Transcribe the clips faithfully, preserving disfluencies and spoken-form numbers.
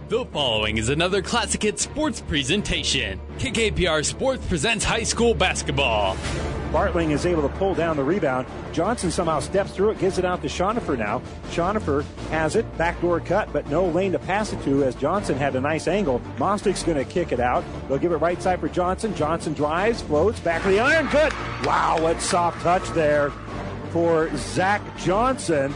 The following is another Classic Hits sports presentation. K K P R Sports presents high school basketball. Bartling is able to pull down the rebound. Johnson somehow steps through it, gives it out to Schoenhofer now. Schoenhofer has it, backdoor cut, but no lane to pass it to as Johnson had a nice angle. Mostick's going to kick it out. They'll give it right side for Johnson. Johnson drives, floats, back to the iron, good. Wow, what soft touch there for Zach Johnson.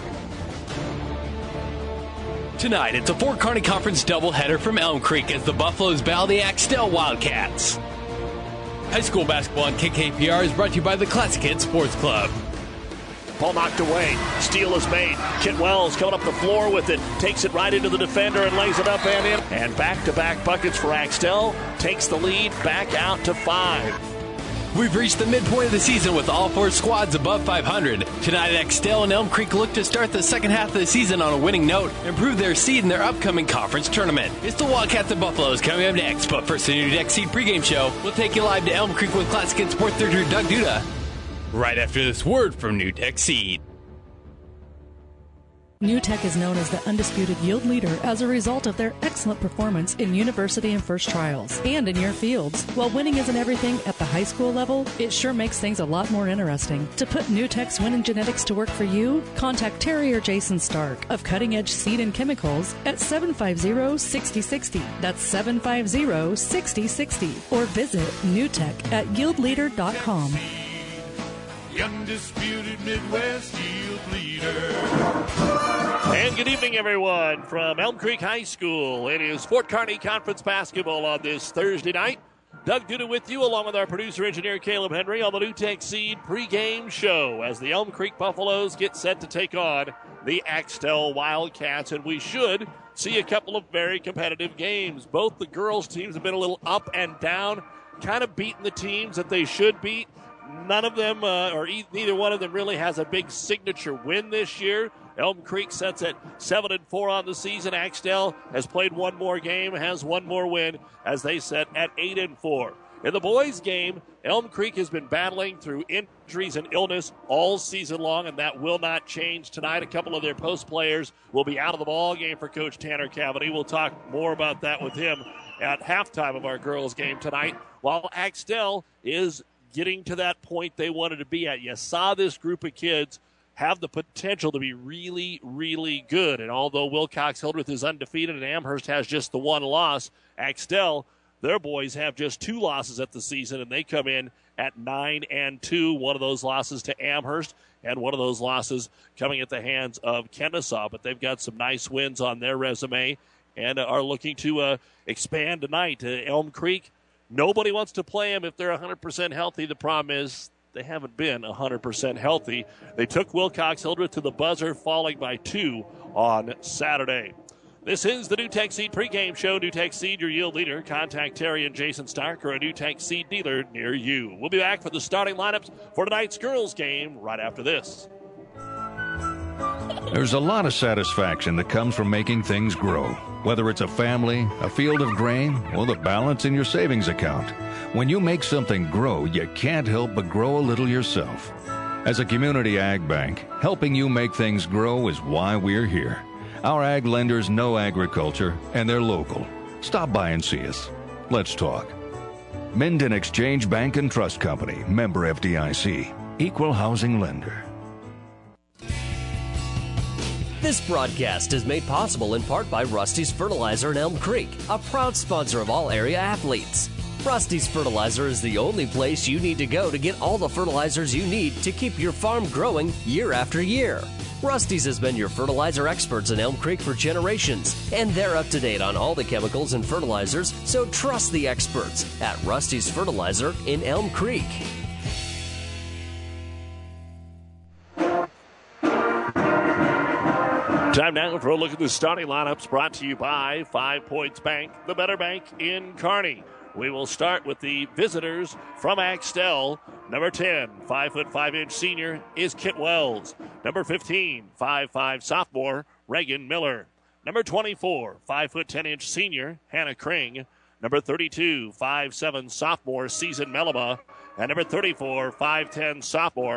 Tonight, it's a Fort Kearney Conference doubleheader from Elm Creek as the Buffaloes battle the Axtell Wildcats. High school basketball on K K P R is brought to you by the Classic Hits Sports Club. Ball knocked away. Steal is made. Kit Wells coming up the floor with it. Takes it right into the defender and lays it up and in. And back-to-back buckets for Axtell. Takes the lead back out to five. We've reached the midpoint of the season with all four squads above five hundred. Tonight, Axtell and Elm Creek look to start the second half of the season on a winning note and improve their seed in their upcoming conference tournament. It's the Wildcats and Buffaloes coming up next, but first, the New Tech Seed pregame show. We'll take you live to Elm Creek with Classic Hits Sports Director Doug Duda right after this word from New Tech Seed. New Tech is known as the undisputed yield leader as a result of their excellent performance in university and first trials and in your fields. While winning isn't everything at the high school level, it sure makes things a lot more interesting. To put New Tech's winning genetics to work for you, contact Terry or Jason Stark of Cutting Edge Seed and Chemicals at seven five zero, six zero six zero. That's seven five zero, six zero six zero. Or visit newtech at yield leader dot com. The undisputed Midwest yield leader. And good evening, everyone, from Elm Creek High School. It is Fort Kearney Conference basketball on this Thursday night. Doug Duda with you, along with our producer-engineer Caleb Henry on the New Tech Seed pregame show as the Elm Creek Buffaloes get set to take on the Axtell Wildcats. And we should see a couple of very competitive games. Both the girls' teams have been a little up and down, kind of beating the teams that they should beat. None of them, uh, or e- neither one of them really has a big signature win this year. Elm Creek sets at seven and four on the season. Axtell has played one more game, has one more win as they set at eight and four. In the boys' game, Elm Creek has been battling through injuries and illness all season long, and that will not change tonight. A couple of their post players will be out of the ball game for Coach Tanner Cavity. We'll talk more about that with him at halftime of our girls' game tonight, while Axtell is getting to that point they wanted to be at. You saw this group of kids have the potential to be really, really good. And although Wilcox Hildreth is undefeated and Amherst has just the one loss, Axtell, their boys have just two losses at the season, and they come in at nine and two. One of those losses to Amherst, and one of those losses coming at the hands of Kennesaw. But they've got some nice wins on their resume and are looking to uh, expand tonight. Uh, Elm Creek, nobody wants to play them if they're one hundred percent healthy. The problem is they haven't been one hundred percent healthy. They took Wilcox Hildreth to the buzzer, falling by two on Saturday. This is the New Tech Seed pregame show. New Tech Seed, your yield leader. Contact Terry and Jason Stark or a New Tech Seed dealer near you. We'll be back for the starting lineups for tonight's girls' game right after this. There's a lot of satisfaction that comes from making things grow, whether it's a family, a field of grain, or the balance in your savings account. When you make something grow, you can't help but grow a little yourself. As a community ag bank, helping you make things grow is why we're here. Our ag lenders know agriculture, and they're local. Stop by and see us. Let's talk. Minden Exchange Bank and Trust Company, member F D I C, equal housing lender. This broadcast is made possible in part by Rusty's Fertilizer in Elm Creek, a proud sponsor of all area athletes. Rusty's Fertilizer is the only place you need to go to get all the fertilizers you need to keep your farm growing year after year. Rusty's has been your fertilizer experts in Elm Creek for generations, and they're up to date on all the chemicals and fertilizers, so trust the experts at Rusty's Fertilizer in Elm Creek. Time now for a look at the starting lineups brought to you by Five Points Bank, the better bank in Kearney. We will start with the visitors from Axtell. Number ten, five foot five inch senior is Kit Wells. Number fifteen, five foot five sophomore, Reagan Miller. Number twenty-four, five foot ten inch senior, Hannah Kring. Number thirty-two, five foot seven sophomore, Season Melima. And number thirty-four, five foot ten sophomore,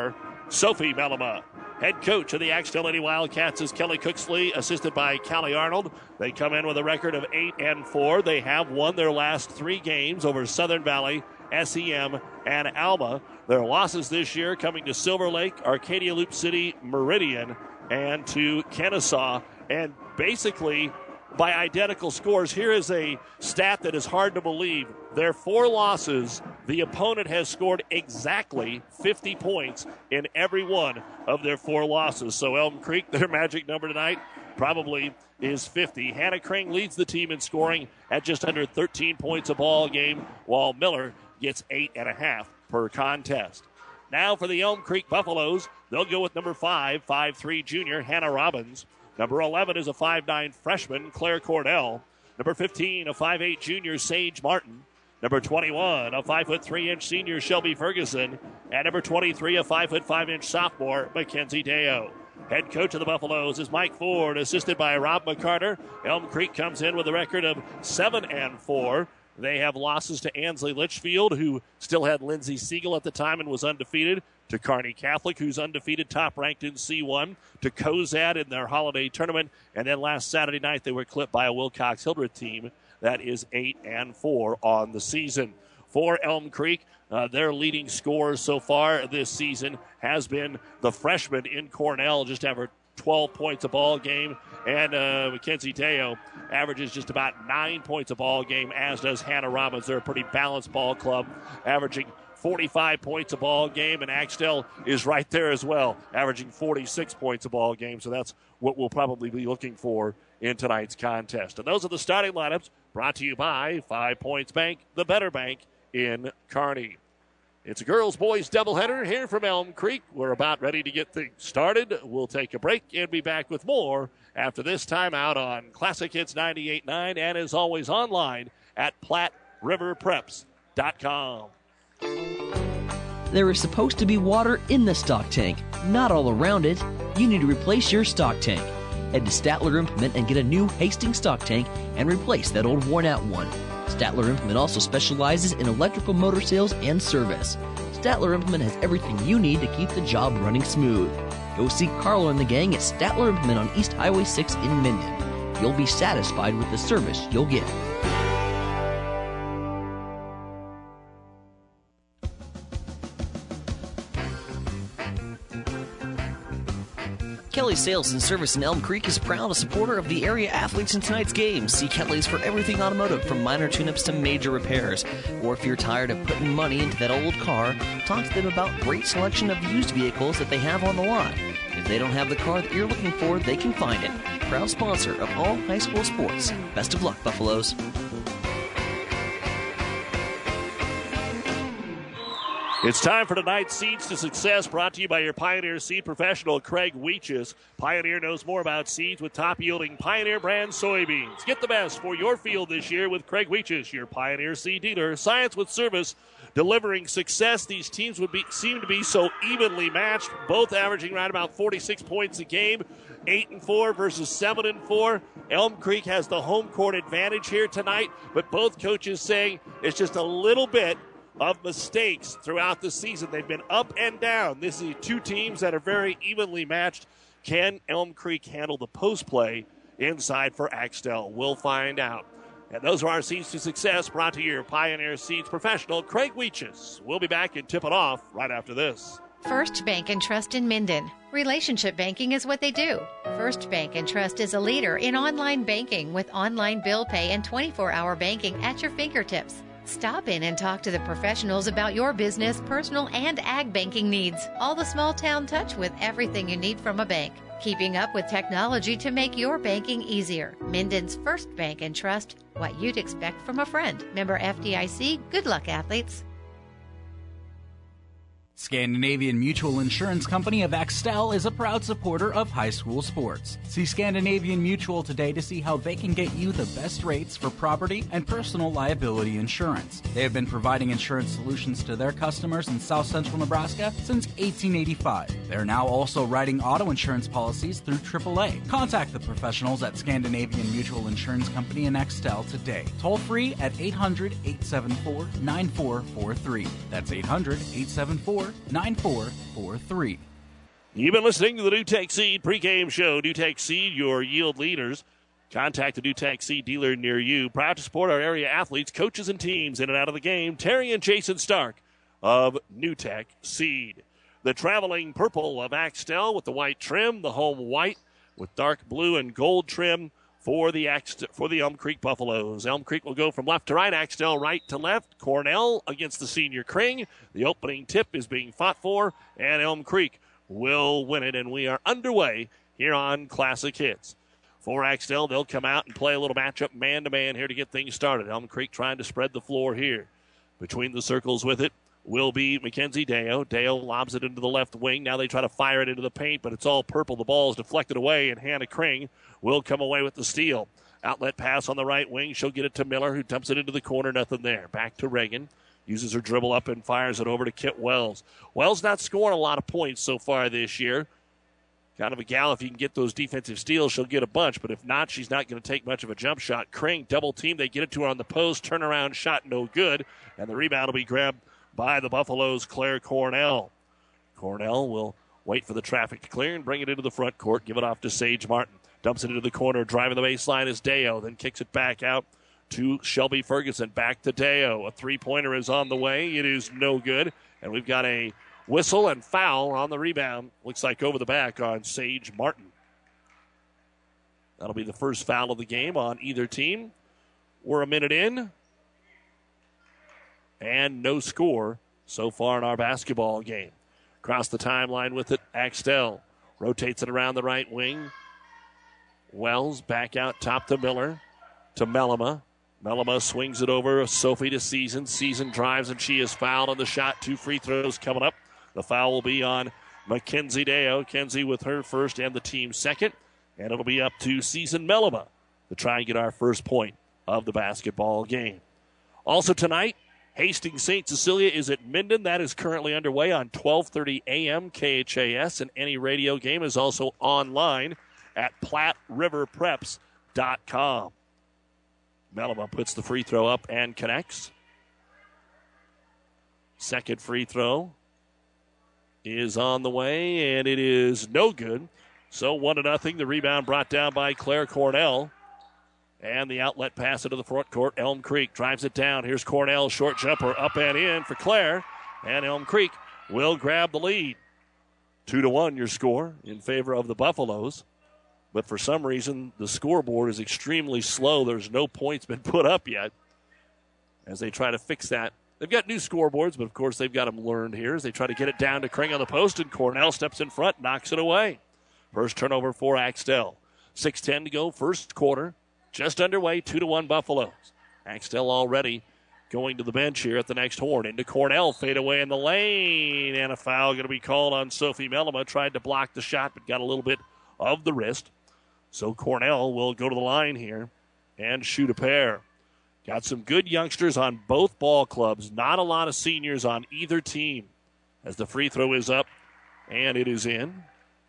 Sophie Mellema. Head coach of the Axtell Lady Wildcats is Kelly Cooksley, assisted by Callie Arnold. They come in with a record of eight and four. They have won their last three games over Southern Valley, S E M, and Alma. Their losses this year coming to Silver Lake, Arcadia Loop City, Meridian, and to Kennesaw. And basically, by identical scores, here is a stat that is hard to believe. Their four losses, the opponent has scored exactly fifty points in every one of their four losses. So Elm Creek, their magic number tonight, probably is fifty. Hannah Crane leads the team in scoring at just under thirteen points a ball game, while Miller gets eight and a half per contest. Now for the Elm Creek Buffaloes, they'll go with number five, five three junior Hannah Robbins. Number eleven is a five nine freshman, Claire Cordell. Number fifteen, a five eight junior, Sage Martin. Number twenty-one, a five foot three inch senior, Shelby Ferguson. And number twenty-three, a five foot five inch sophomore, Mackenzie Deo. Head coach of the Buffaloes is Mike Ford, assisted by Rob McCarter. Elm Creek comes in with a record of seven and four. They have losses to Ansley Litchfield, who still had Lindsay Siegel at the time and was undefeated, to Kearney Catholic, who's undefeated, top-ranked in C one, to Cozad in their holiday tournament, and then last Saturday night they were clipped by a Wilcox-Hildreth team that is eight and four on the season. For Elm Creek, uh, their leading scorer so far this season has been the freshman in Cornell, just averaged twelve points a ball game, and uh, Mackenzie Deo averages just about nine points a ball game, as does Hannah Robbins. They're a pretty balanced ball club, averaging forty-five points a ball game, and Axtell is right there as well, averaging forty-six points a ball game. So that's what we'll probably be looking for in tonight's contest. And those are the starting lineups brought to you by Five Points Bank, the better bank in Kearney. It's a girls-boys doubleheader here from Elm Creek. We're about ready to get things started. We'll take a break and be back with more after this timeout on Classic Hits ninety-eight point nine, and as always online at Platte River Preps dot com. There is supposed to be water in the stock tank, not all around it. You need to replace your stock tank. Head to Statler Implement and get a new Hastings stock tank and replace that old worn-out one. Statler Implement also specializes in electrical motor sales and service. Statler Implement has everything you need to keep the job running smooth. Go see Carlo and the gang at Statler Implement on East Highway six in Minden. You'll be satisfied with the service you'll get. Kelly Sales and Service in Elm Creek is proud a supporter of the area athletes in tonight's game. See Kelly's for everything automotive, from minor tune-ups to major repairs. Or if you're tired of putting money into that old car, talk to them about great selection of used vehicles that they have on the lot. If they don't have the car that you're looking for, they can find it. Proud sponsor of all high school sports. Best of luck, Buffaloes. It's time for tonight's Seeds to Success, brought to you by your Pioneer seed professional, Craig Weeches. Pioneer knows more about seeds with top-yielding Pioneer brand soybeans. Get the best for your field this year with Craig Weeches, your Pioneer seed dealer. Science with service, delivering success. These teams would be seem to be so evenly matched, both averaging right about forty-six points a game. Eight and four versus seven and four. Elm Creek has the home court advantage here tonight, but both coaches saying it's just a little bit of mistakes throughout the season. They've been up and down. This is two teams that are very evenly matched. Can Elm Creek handle the post play inside for Axtell? We'll find out. And those are our Seeds to Success, brought to your Pioneer Seeds professional, Craig Weeches. We'll be back and tip it off right after this. First Bank and Trust in Minden. Relationship banking is what they do. First Bank and Trust is a leader in online banking with online bill pay and twenty-four hour banking at your fingertips. Stop in and talk to the professionals about your business, personal, and ag banking needs. All the small town touch with everything you need from a bank. Keeping up with technology to make your banking easier. Minden's First Bank and Trust. What you'd expect from a friend. Member F D I C. Good luck, athletes. Scandinavian Mutual Insurance Company of Axtell is a proud supporter of high school sports. See Scandinavian Mutual today to see how they can get you the best rates for property and personal liability insurance. They have been providing insurance solutions to their customers in South Central Nebraska since eighteen eighty-five. They're now also writing auto insurance policies through triple A. Contact the professionals at Scandinavian Mutual Insurance Company in Axtell today. Toll free at eight hundred, eight seven four, nine four four three. That's eight hundred, eight seven four, nine four four three. You've been listening to the NuTech Seed pregame show. NuTech Seed, your yield leaders. Contact the NuTech Seed dealer near you. Proud to support our area athletes, coaches, and teams in and out of the game. Terry and Jason Stark of NuTech Seed. The traveling purple of Axtell with the white trim, the home white with dark blue and gold trim for the Axt- for the Elm Creek Buffaloes. Elm Creek will go from left to right, Axtell right to left. Cornell against the senior Kring. The opening tip is being fought for, and Elm Creek will win it, and we are underway here on Classic Hits. For Axtell, they'll come out and play a little matchup man-to-man here to get things started. Elm Creek trying to spread the floor here. Between the circles with it will be Mackenzie Deo. Deo lobs it into the left wing. Now they try to fire it into the paint, but it's all purple. The ball is deflected away, and Hannah Kring will come away with the steal. Outlet pass on the right wing. She'll get it to Miller, who dumps it into the corner. Nothing there. Back to Reagan. Uses her dribble up and fires it over to Kit Wells. Wells not scoring a lot of points so far this year. Kind of a gal, if you can get those defensive steals, she'll get a bunch. But if not, she's not going to take much of a jump shot. Kring double team. They get it to her on the post. Turnaround shot, no good. And the rebound will be grabbed by the Buffaloes' Claire Cornell. Cornell will wait for the traffic to clear and bring it into the front court. Give it off to Sage Martin. Dumps it into the corner. Driving the baseline is Deo. Then kicks it back out to Shelby Ferguson. Back to Deo. A three-pointer is on the way. It is no good. And we've got a whistle and foul on the rebound. Looks like over the back on Sage Martin. That'll be the first foul of the game on either team. We're a minute in. And no score so far in our basketball game. Across the timeline with it, Axtell rotates it around the right wing. Wells back out top to Miller, to Mellema. Mellema swings it over. Sophie to Season. Season drives, and she is fouled on the shot. Two free throws coming up. The foul will be on Mackenzie Deo. Kenzie with her first and the team second. And it'll be up to Season Mellema to try and get our first point of the basketball game. Also tonight, Hastings Saint Cecilia is at Minden. That is currently underway on twelve thirty a.m. K H A S, and any radio game is also online at Platte River Preps dot com. Mellema puts the free throw up and connects. Second free throw is on the way, and it is no good. So one to nothing. The rebound brought down by Claire Cornell. And the outlet pass into the front court. Elm Creek drives it down. Here's Cornell, short jumper, up and in for Claire. And Elm Creek will grab the lead. Two to one your score in favor of the Buffaloes. But for some reason, the scoreboard is extremely slow. There's no points been put up yet as they try to fix that. They've got new scoreboards, but of course they've got them learned here as they try to get it down to Kring on the post, and Cornell steps in front, knocks it away. First turnover for Axtell. six ten to go, first quarter. Just underway, two to one Buffaloes. Axtell already going to the bench here at the next horn. Into Cornell, fade away in the lane, and a foul going to be called on Sophie Mellema. Tried to block the shot, but got a little bit of the wrist. So Cornell will go to the line here and shoot a pair. Got some good youngsters on both ball clubs. Not a lot of seniors on either team. As the free throw is up, and it is in.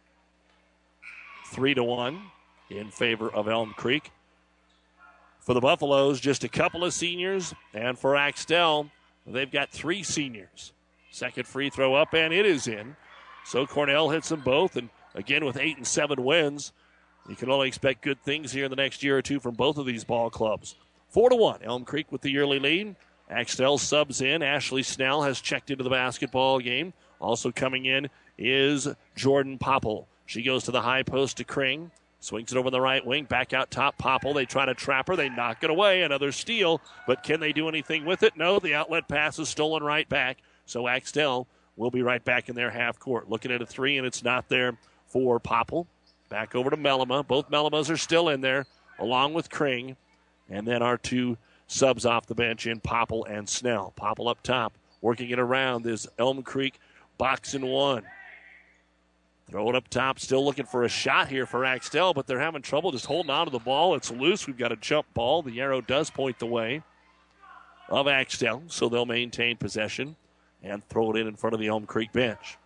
Three to one in favor of Elm Creek. For the Buffaloes, just a couple of seniors. And for Axtell, they've got three seniors. Second free throw up, and it is in. So Cornell hits them both. And again, with eight and seven wins, you can only expect good things here in the next year or two from both of these ball clubs. Four to one, Elm Creek with the early lead. Axtell subs in. Ashley Snell has checked into the basketball game. Also coming in is Jordan Popple. She goes to the high post to Kring. Swings it over the right wing. Back out top, Popple. They try to trap her. They knock it away. Another steal. But can they do anything with it? No, the outlet pass is stolen right back. So Axtell will be right back in their half court. Looking at a three, and it's not there for Popple. Back over to Mellema. Both Mellemas are still in there, along with Kring. And then our two subs off the bench in Popple and Snell. Popple up top. Working it around is Elm Creek box and one. Throw it up top, still looking for a shot here for Axtell, but they're having trouble just holding on to the ball. It's loose. We've got a jump ball. The arrow does point the way of Axtell, so they'll maintain possession and throw it in in front of the Elm Creek bench.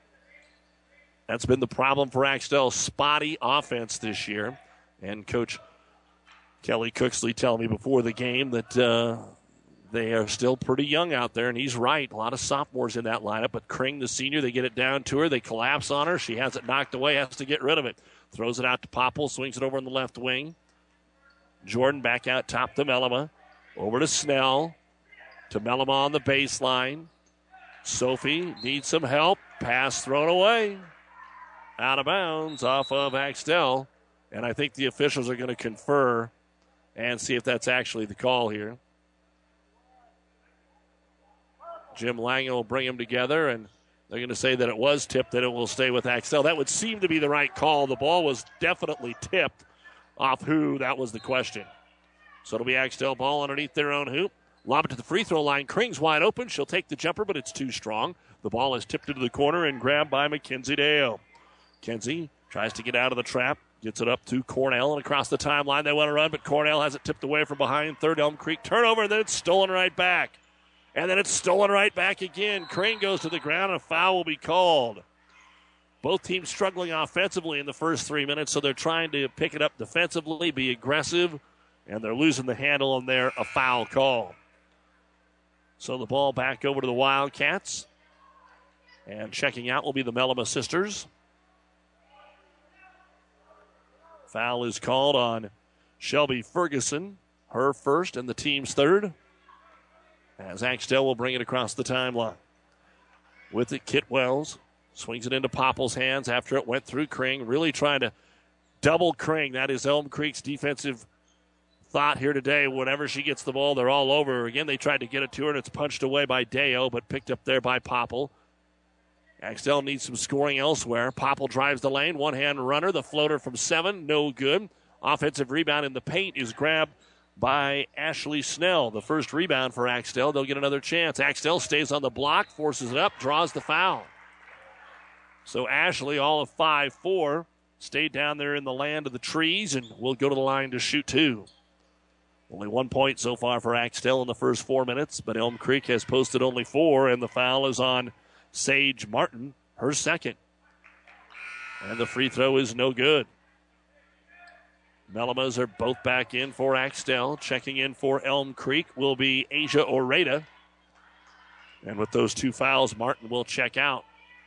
That's been the problem for Axtell. Spotty offense this year. And Coach Kelly Cooksley telling me before the game that uh, they are still pretty young out there, and he's right. A lot of sophomores in that lineup, but Kring, the senior, they get it down to her. They collapse on her. She has it knocked away, has to get rid of it. Throws it out to Popple, swings it over on the left wing. Jordan back out top to Mellema. Over to Snell. To Mellema on the baseline. Sophie needs some help. Pass thrown away. Out of bounds off of Axtell. And I think the officials are going to confer and see if that's actually the call here. Jim Langen will bring them together, and they're going to say that it was tipped, that it will stay with Axtell. That would seem to be the right call. The ball was definitely tipped off who. That was the question. So it'll be Axtell ball underneath their own hoop. Lob it to the free throw line. Kring's wide open. She'll take the jumper, but it's too strong. The ball is tipped into the corner and grabbed by Mackenzie Deo. Kenzie tries to get out of the trap. Gets it up to Cornell and across the timeline. They want to run, but Cornell has it tipped away from behind. Third Elm Creek turnover, and then it's stolen right back. And then it's stolen right back again. Kring goes to the ground, and a foul will be called. Both teams struggling offensively in the first three minutes, so they're trying to pick it up defensively, be aggressive, and they're losing the handle on there. A foul call. So the ball back over to the Wildcats. And checking out will be the Mellema sisters. Foul is called on Shelby Ferguson, her first and the team's third. As Axtell will bring it across the timeline. With it, Kit Wells swings it into Popple's hands after it went through Kring. Really trying to double Kring. That is Elm Creek's defensive thought here today. Whenever she gets the ball, they're all over her. Again, they tried to get it to her, and it's punched away by Deo, but picked up there by Popple. Axtell needs some scoring elsewhere. Popple drives the lane. One-hand runner. The floater from seven. No good. Offensive rebound in the paint is grabbed by Ashley Snell. The first rebound for Axtell. They'll get another chance. Axtell stays on the block, forces it up, draws the foul. So Ashley, all of five four, stayed down there in the land of the trees and will go to the line to shoot two. Only one point so far for Axtell in the first four minutes, but Elm Creek has posted only four, and the foul is on Sage Martin, her second. And the free throw is no good. Mellemas are both back in for Axtell. Checking in for Elm Creek will be Asia Oreda. And with those two fouls, Martin will check out.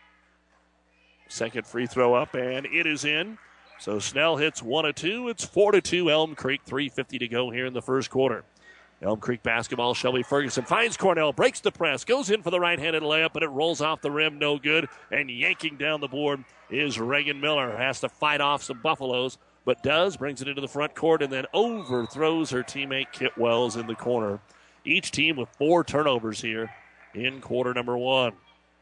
Second free throw up, and it is in. So Snell hits one of two. It's four to two Elm Creek. three fifty to go here in the first quarter. Elm Creek basketball. Shelby Ferguson finds Cornell, breaks the press, goes in for the right-handed layup, but it rolls off the rim, no good. And yanking down the board is Reagan Miller. Has to fight off some Buffaloes, but does, brings it into the front court, and then overthrows her teammate Kit Wells in the corner. Each team with four turnovers here in quarter number one.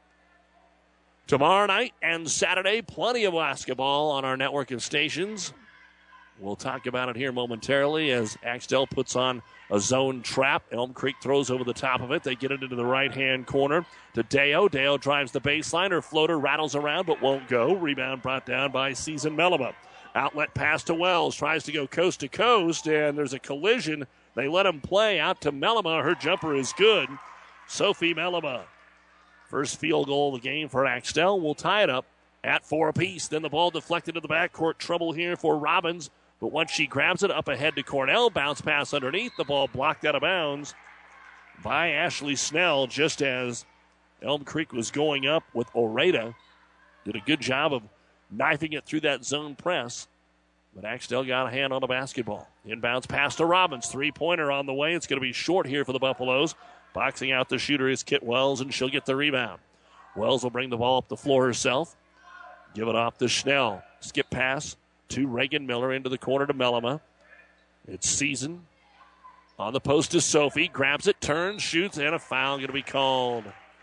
Tomorrow night and Saturday, plenty of basketball on our network of stations. We'll talk about it here momentarily as Axtell puts on a zone trap. Elm Creek throws over the top of it. They get it into the right-hand corner to Deo. Deo drives the baseline. Her floater rattles around but won't go. Rebound brought down by Season Mellema. Outlet pass to Wells. Tries to go coast to coast, and there's a collision. They let him play out to Mellema. Her jumper is good. Sophie Mellema. First field goal of the game for Axtell. We'll tie it up at four apiece. Then the ball deflected to the backcourt. Trouble here for Robbins. But once she grabs it up ahead to Cornell, bounce pass underneath. The ball blocked out of bounds by Ashley Snell just as Elm Creek was going up with Oreda. Did a good job of knifing it through that zone press. But Axtell got a hand on the basketball. Inbounds pass to Robbins. Three-pointer on the way. It's going to be short here for the Buffaloes. Boxing out the shooter is Kit Wells, and she'll get the rebound. Wells will bring the ball up the floor herself. Give it off to Schnell. Skip pass to Reagan Miller into the corner to Mellema. It's Season. On the post to Sophie. Grabs it, turns, shoots, and a foul going to be called.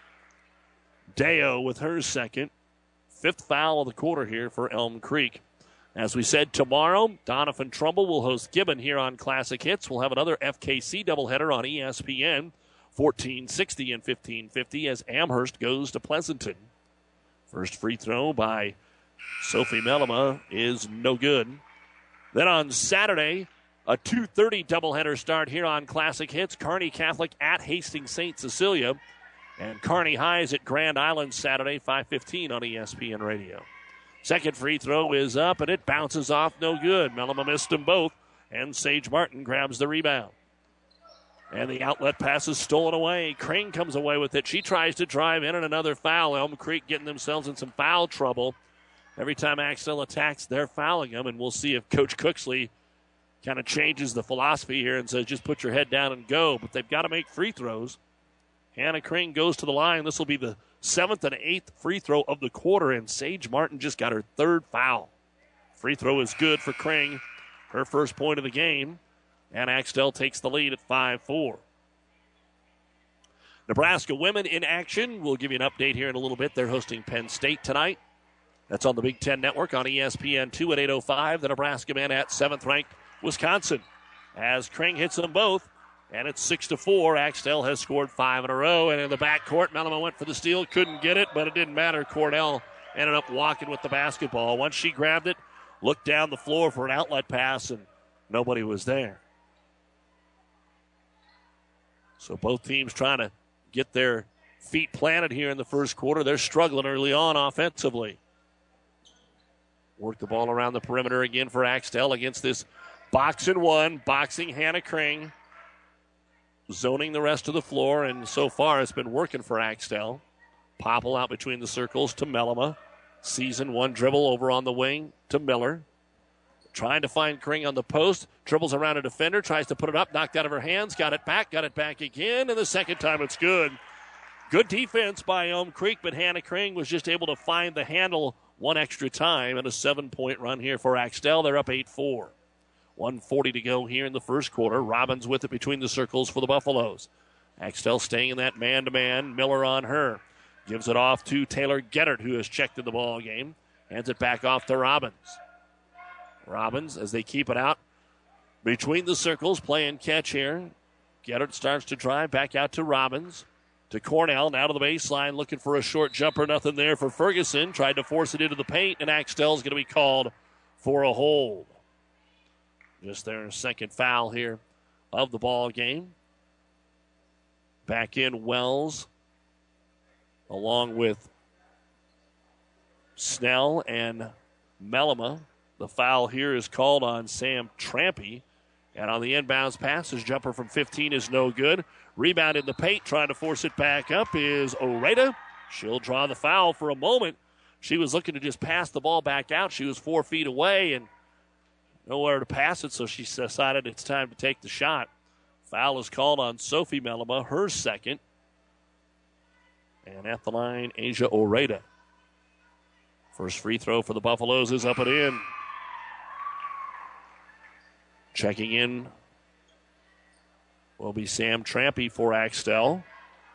Deo with her second. Fifth foul of the quarter here for Elm Creek. As we said, tomorrow, Donovan Trumbull will host Gibbon here on Classic Hits. We'll have another F K C doubleheader on E S P N. fourteen sixty and fifteen fifty as Amherst goes to Pleasanton. First free throw by Sophie Mellema is no good. Then on Saturday, a two thirty doubleheader start here on Classic Hits. Kearney Catholic at Hastings Saint Cecilia. And Kearney Highs at Grand Island Saturday, five fifteen on E S P N Radio. Second free throw is up, and it bounces off no good. Mellema missed them both, and Sage Martin grabs the rebound. And the outlet pass is stolen away. Crane comes away with it. She tries to drive in, and another foul. Elm Creek getting themselves in some foul trouble. Every time Axtell attacks, they're fouling them, and we'll see if Coach Cooksley kind of changes the philosophy here and says just put your head down and go. But they've got to make free throws. Hannah Crane goes to the line. This will be the seventh and eighth free throw of the quarter, and Sage Martin just got her third foul. Free throw is good for Crane, her first point of the game. And Axtell takes the lead at five four. Nebraska women in action. We'll give you an update here in a little bit. They're hosting Penn State tonight. That's on the Big Ten Network on E S P N two at eight oh five. The Nebraska men at seventh-ranked Wisconsin. As Crane hits them both, and it's six to four. Axtell has scored five in a row. And in the backcourt, Mellema went for the steal. Couldn't get it, but it didn't matter. Cornell ended up walking with the basketball. Once she grabbed it, looked down the floor for an outlet pass, and nobody was there. So both teams trying to get their feet planted here in the first quarter. They're struggling early on offensively. Work the ball around the perimeter again for Axtell against this box and one. Boxing Hannah Crane. Zoning the rest of the floor, and so far it's been working for Axtell. Popple out between the circles to Mellema. Season one dribble over on the wing to Miller. Trying to find Crane on the post. Dribbles around a defender. Tries to put it up. Knocked out of her hands. Got it back. Got it back again. And the second time it's good. Good defense by Elm Creek, but Hannah Crane was just able to find the handle one extra time. And a seven-point run here for Axtell. They're up eight four. one forty to go here in the first quarter. Robbins with it between the circles for the Buffaloes. Axtell staying in that man-to-man. Miller on her. Gives it off to Taylor Geddert, who has checked in the ball game. Hands it back off to Robbins. Robbins, as they keep it out between the circles, playing catch here. Geddert starts to drive back out to Robbins. To Cornell, now to the baseline, looking for a short jumper. Nothing there for Ferguson. Tried to force it into the paint, and Axtell's going to be called for a hold. Just their second foul here of the ball game. Back in Wells, along with Snell and Mellema. The foul here is called on Sam Trampy. And on the inbounds pass, his jumper from fifteen is no good. Rebound in the paint, trying to force it back up is Oreda. She'll draw the foul for a moment. She was looking to just pass the ball back out. She was four feet away and nowhere to pass it, so she decided it's time to take the shot. Foul is called on Sophie Mellema, her second. And at the line, Asia Oreda. First free throw for the Buffaloes is up and in. Checking in will be Sam Trampy for Axtell.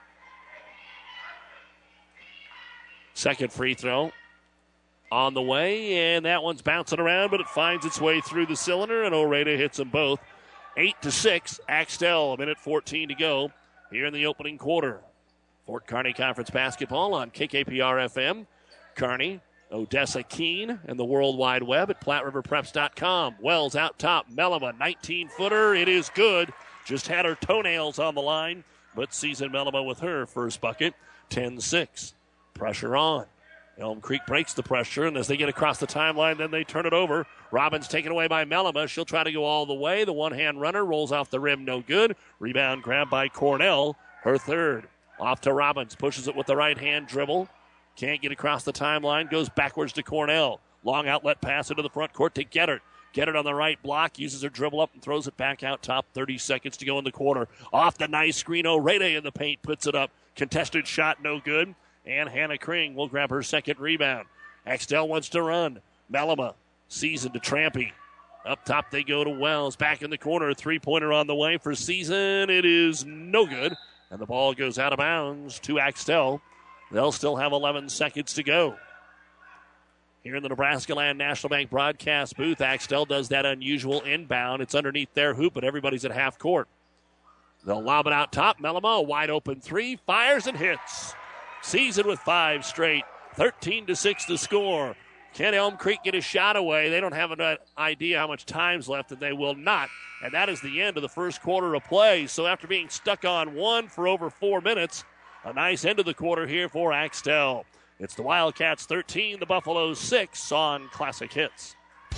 Second free throw on the way, and that one's bouncing around, but it finds its way through the cylinder, and Oreda hits them both. Eight to six, Axtell, a minute fourteen to go here in the opening quarter. Fort Kearney Conference basketball on K K P R F M. Kearney, Odessa, Keene, and the World Wide Web at Platte River Preps dot com. Wells out top. Mellema, nineteen-footer. It is good. Just had her toenails on the line, but Season Mellema with her first bucket. ten six. Pressure on. Elm Creek breaks the pressure, and as they get across the timeline, then they turn it over. Robbins taken away by Mellema. She'll try to go all the way. The one-hand runner rolls off the rim, no good. Rebound grabbed by Cornell, her third. Off to Robbins. Pushes it with the right-hand dribble. Can't get across the timeline. Goes backwards to Cornell. Long outlet pass into the front court to Geddert. Geddert on the right block. Uses her dribble up and throws it back out top. thirty seconds to go in the quarter. Off the nice screen. Oreda in the paint. Puts it up. Contested shot. No good. And Hannah Crane will grab her second rebound. Axtell wants to run. Mellema. Season to Trampy. Up top they go to Wells. Back in the corner. Three-pointer on the way for Season. It is no good. And the ball goes out of bounds to Axtell. They'll still have eleven seconds to go. Here in the Nebraska Land National Bank broadcast booth, Axtell does that unusual inbound. It's underneath their hoop, but everybody's at half court. They'll lob it out top. Mellema, a wide open three, fires and hits. Season with five straight. thirteen to six to score. Can Elm Creek get a shot away? They don't have an idea how much time's left, and they will not. And that is the end of the first quarter of play. So after being stuck on one for over four minutes, a nice end of the quarter here for Axtell. It's the Wildcats thirteen, the Buffaloes six on Classic Hits.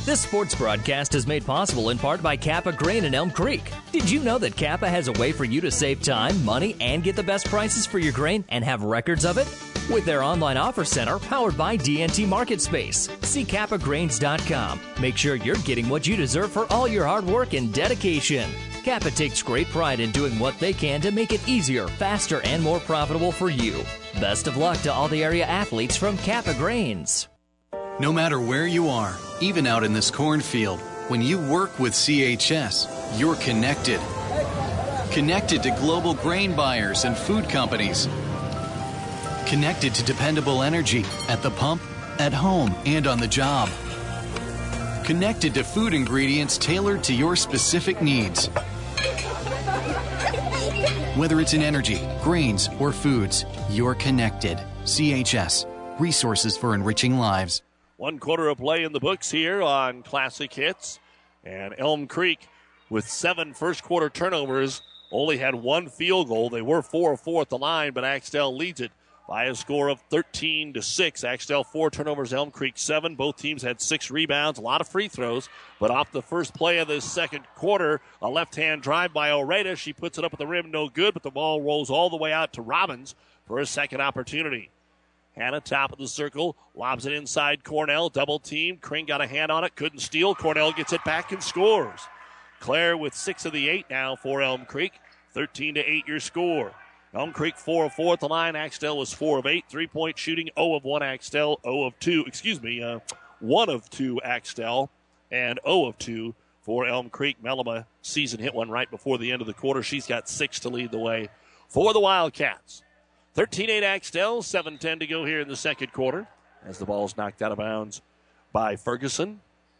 This sports broadcast is made possible in part by Kappa Grain in Elm Creek. Did you know that Kappa has a way for you to save time, money, and get the best prices for your grain and have records of it? With their online offer center powered by D N T MarketSpace. See kappa grains dot com. Make sure you're getting what you deserve for all your hard work and dedication. Kappa takes great pride in doing what they can to make it easier, faster, and more profitable for you. Best of luck to all the area athletes from Kappa Grains. No matter where you are, even out in this cornfield, when you work with C H S, you're connected. Connected to global grain buyers and food companies. Connected to dependable energy at the pump, at home, and on the job. Connected to food ingredients tailored to your specific needs. Whether it's in energy, grains, or foods, you're connected. C H S, resources for enriching lives. One quarter of play in the books here on Classic Hits. And Elm Creek, with seven first quarter turnovers, only had one field goal. They were four of four at the line, but Axtell leads it by a score of thirteen to six. Axtell four turnovers, Elm Creek seven. Both teams had six rebounds, a lot of free throws. But off the first play of this second quarter, a left-hand drive by Oreda. She puts it up at the rim, no good, but the ball rolls all the way out to Robbins for a second opportunity. Hannah, top of the circle, lobs it inside Cornell, double team. Kring got a hand on it, couldn't steal. Cornell gets it back and scores. Claire with six of the eight now for Elm Creek. thirteen to eight your score. Elm Creek four of four at the line. Axtell was four of eight. Three-point shooting, zero of one Axtell, zero of two, excuse me, uh, one of two Axtell, and zero of two for Elm Creek. Melima season hit one right before the end of the quarter. She's got six to lead the way for the Wildcats. thirteen eight Axtell, seven ten to go here in the second quarter as the ball is knocked out of bounds by Ferguson.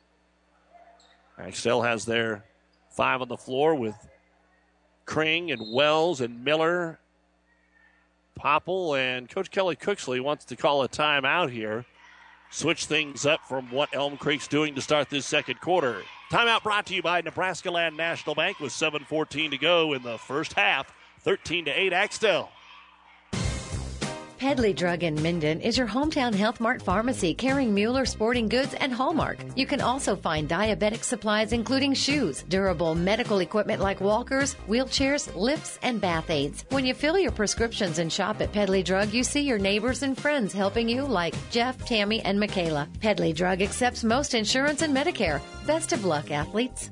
Axtell has their five on the floor with Kring and Wells and Miller, Popple, and Coach Kelly Cooksley wants to call a timeout here. Switch things up from what Elm Creek's doing to start this second quarter. Timeout brought to you by Nebraska Land National Bank with seven fourteen to go in the first half. thirteen to eight Axtell. Pedley Drug in Minden is your hometown Health Mart pharmacy carrying Mueller Sporting Goods and Hallmark. You can also find diabetic supplies including shoes, durable medical equipment like walkers, wheelchairs, lifts, and bath aids. When you fill your prescriptions and shop at Pedley Drug, you see your neighbors and friends helping you like Jeff, Tammy, and Michaela. Pedley Drug accepts most insurance and Medicare. Best of luck, athletes.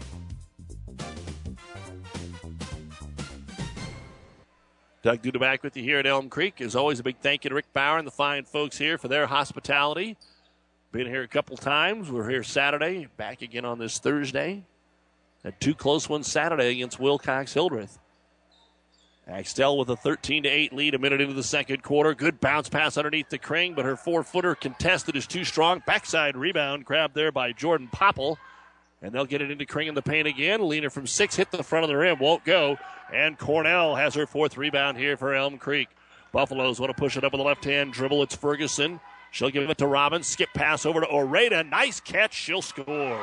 Doug Duda back with you here at Elm Creek. As always, a big thank you to Rick Bauer and the fine folks here for their hospitality. Been here a couple times. We're here Saturday, back again on this Thursday. Had two close ones Saturday against Wilcox-Hildreth. Axtell with a thirteen to eight lead a minute into the second quarter. Good bounce pass underneath the Kring, but her four-footer contested is too strong. Backside rebound grabbed there by Jordan Popple. And they'll get it into Kring in the paint again. Leaner from six, hit the front of the rim, won't go. And Cornell has her fourth rebound here for Elm Creek. Buffaloes want to push it up with a left-hand dribble. It's Ferguson. She'll give it to Robbins. Skip pass over to Oreda. Nice catch. She'll score.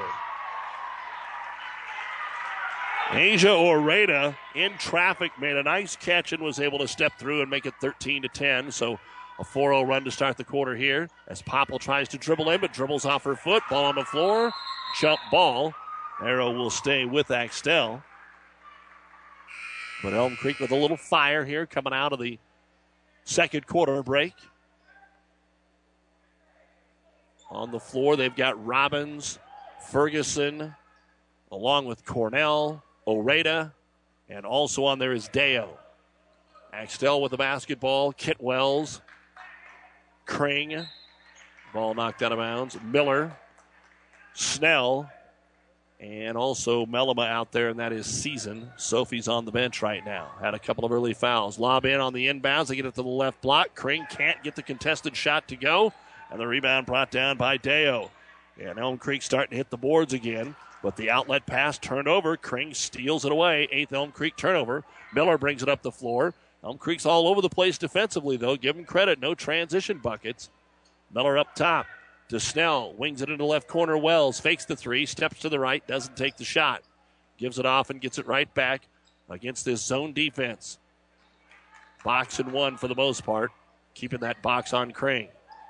Asia Oreda in traffic made a nice catch and was able to step through and make it thirteen to ten. So a four oh run to start the quarter here as Popple tries to dribble in, but dribbles off her foot. Ball on the floor. Jump ball. Arrow will stay with Axtell. But Elm Creek with a little fire here coming out of the second quarter break. On the floor, they've got Robbins, Ferguson, along with Cornell, Oreda, and also on there is Deo. Axtell with the basketball. Kit Wells, Kring. Ball knocked out of bounds. Miller, Snell, and also Melima out there, and that is Season. Sophie's on the bench right now. Had a couple of early fouls. Lob in on the inbounds. They get it to the left block. Kring can't get the contested shot to go, and the rebound brought down by Deo. And Elm Creek starting to hit the boards again, but the outlet pass turned over. Kring steals it away. Eighth Elm Creek turnover. Miller brings it up the floor. Elm Creek's all over the place defensively, though. Give them credit. No transition buckets. Miller up top to Snell. Wings it into left corner. Wells fakes the three. Steps to the right. Doesn't take the shot. Gives it off and gets it right back against this zone defense. Box and one for the most part. Keeping that box on Kring.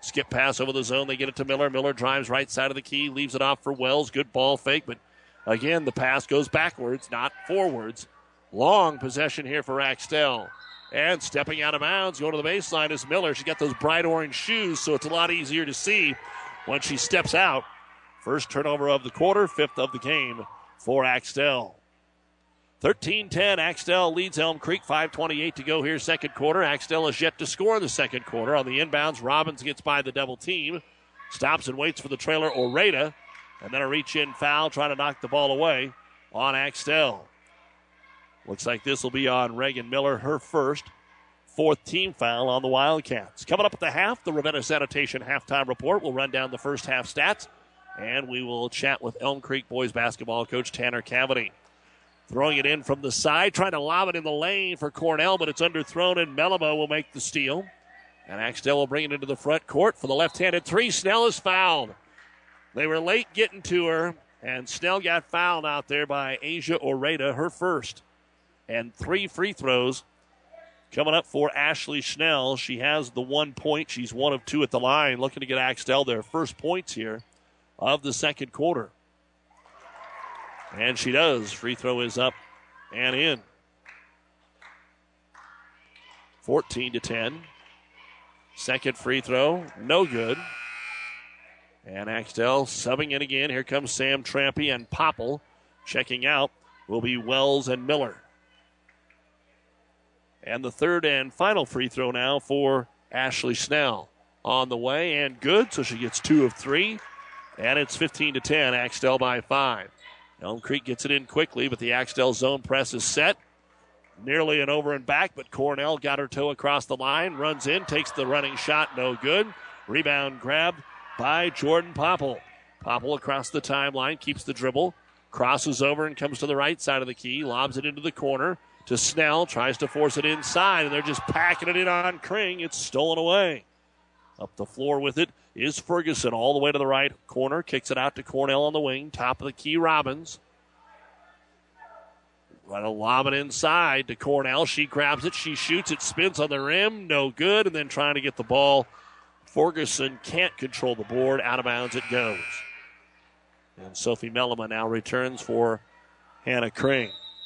Skip pass over the zone. They get it to Miller. Miller drives right side of the key, leaves it off for Wells. Good ball fake, but again, the pass goes backwards, not forwards. Long possession here for Axtell. And stepping out of bounds, going to the baseline is Miller. She's got those bright orange shoes, so it's a lot easier to see when she steps out. First turnover of the quarter, fifth of the game for Axtell. thirteen ten, Axtell leads Elm Creek, five twenty-eight to go here, second quarter. Axtell is yet to score in the second quarter. On the inbounds, Robbins gets by the double team, stops and waits for the trailer, Oreda, and then a reach-in foul trying to knock the ball away on Axtell. Looks like this will be on Reagan Miller, her first, fourth team foul on the Wildcats. Coming up at the half, the Ravenna Sanitation halftime report. We'll run down the first half stats, and we will chat with Elm Creek boys basketball coach Tanner Cavity. Throwing it in from the side, trying to lob it in the lane for Cornell, but it's underthrown, and Melima will make the steal. And Axtell will bring it into the front court for the left-handed three. Snell is fouled. They were late getting to her, and Snell got fouled out there by Asia Oreda, her first. And three free throws coming up for Ashley Schnell. She has the one point. She's one of two at the line, looking to get Axtell their first points here of the second quarter. And she does. Free throw is up and in. fourteen to ten. Second free throw, no good. And Axtell subbing in again. Here comes Sam Trampy and Popple. Checking out will be Wells and Miller. And the third and final free throw now for Ashley Snell. On the way and good, so she gets two of three. And it's fifteen to ten, Axtell by five. Elm Creek gets it in quickly, but the Axtell zone press is set. Nearly an over and back, but Cornell got her toe across the line, runs in, takes the running shot, no good. Rebound grabbed by Jordan Popple. Popple across the timeline, keeps the dribble, crosses over and comes to the right side of the key, lobs it into the corner to Snell, tries to force it inside, and they're just packing it in on Kring. It's stolen away. Up the floor with it is Ferguson, all the way to the right corner, kicks it out to Cornell on the wing, top of the key, Robbins. Going to lob it inside to Cornell. She grabs it, she shoots, it spins on the rim, no good, and then trying to get the ball. Ferguson can't control the board, out of bounds it goes. And Sophie Melima now returns for Hannah Kring.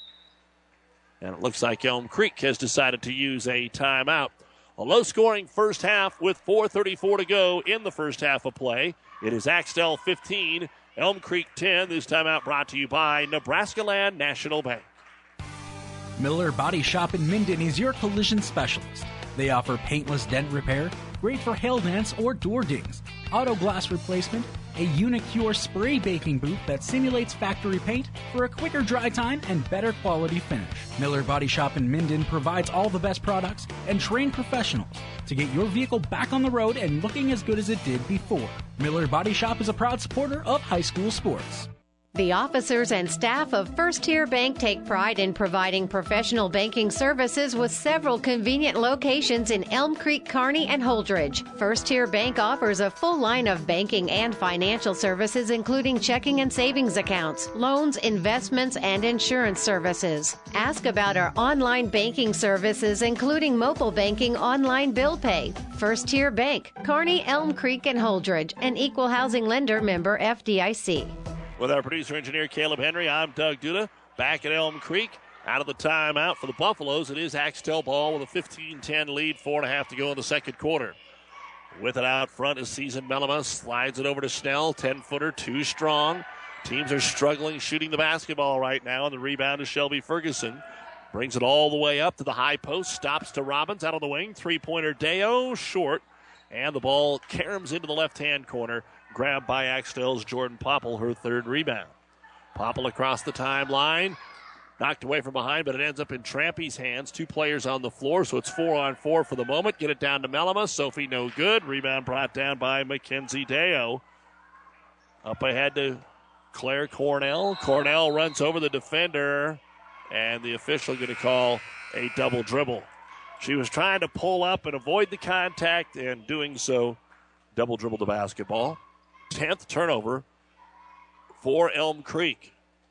And it looks like Elm Creek has decided to use a timeout. A low-scoring first half with four thirty-four to go in the first half of play. It is Axtell fifteen, Elm Creek ten. This timeout brought to you by Nebraska Land National Bank. Miller Body Shop in Minden is your collision specialist. They offer paintless dent repair, great for hail dents or door dings, auto glass replacement, a Unicure spray baking booth that simulates factory paint for a quicker dry time and better quality finish. Miller Body Shop in Minden provides all the best products and trained professionals to get your vehicle back on the road and looking as good as it did before. Miller Body Shop is a proud supporter of high school sports. The officers and staff of First Tier Bank take pride in providing professional banking services with several convenient locations in Elm Creek, Kearney, and Holdridge. First Tier Bank offers a full line of banking and financial services, including checking and savings accounts, loans, investments, and insurance services. Ask about our online banking services, including mobile banking, online bill pay. First Tier Bank, Kearney, Elm Creek, and Holdridge, an equal housing lender, member F D I C. With our producer-engineer Caleb Henry, I'm Doug Duda. Back at Elm Creek, out of the timeout for the Buffaloes. It is Axtell ball with a fifteen ten lead, four and a half to go in the second quarter. With it out front is Season Melima, slides it over to Snell, ten-footer, too strong. Teams are struggling shooting the basketball right now, and the rebound is Shelby Ferguson. Brings it all the way up to the high post, stops to Robbins out on the wing, three-pointer Deo, short, and the ball caroms into the left-hand corner. Grabbed by Axtell's Jordan Popple, her third rebound. Popple across the timeline. Knocked away from behind, but it ends up in Trampy's hands. Two players on the floor, so it's four on four for the moment. Get it down to Melima. Sophie no good. Rebound brought down by Mackenzie Deo. Up ahead to Claire Cornell. Cornell runs over the defender, and the official going to call a double dribble. She was trying to pull up and avoid the contact, and doing so, double dribbled the basketball. tenth turnover for Elm Creek.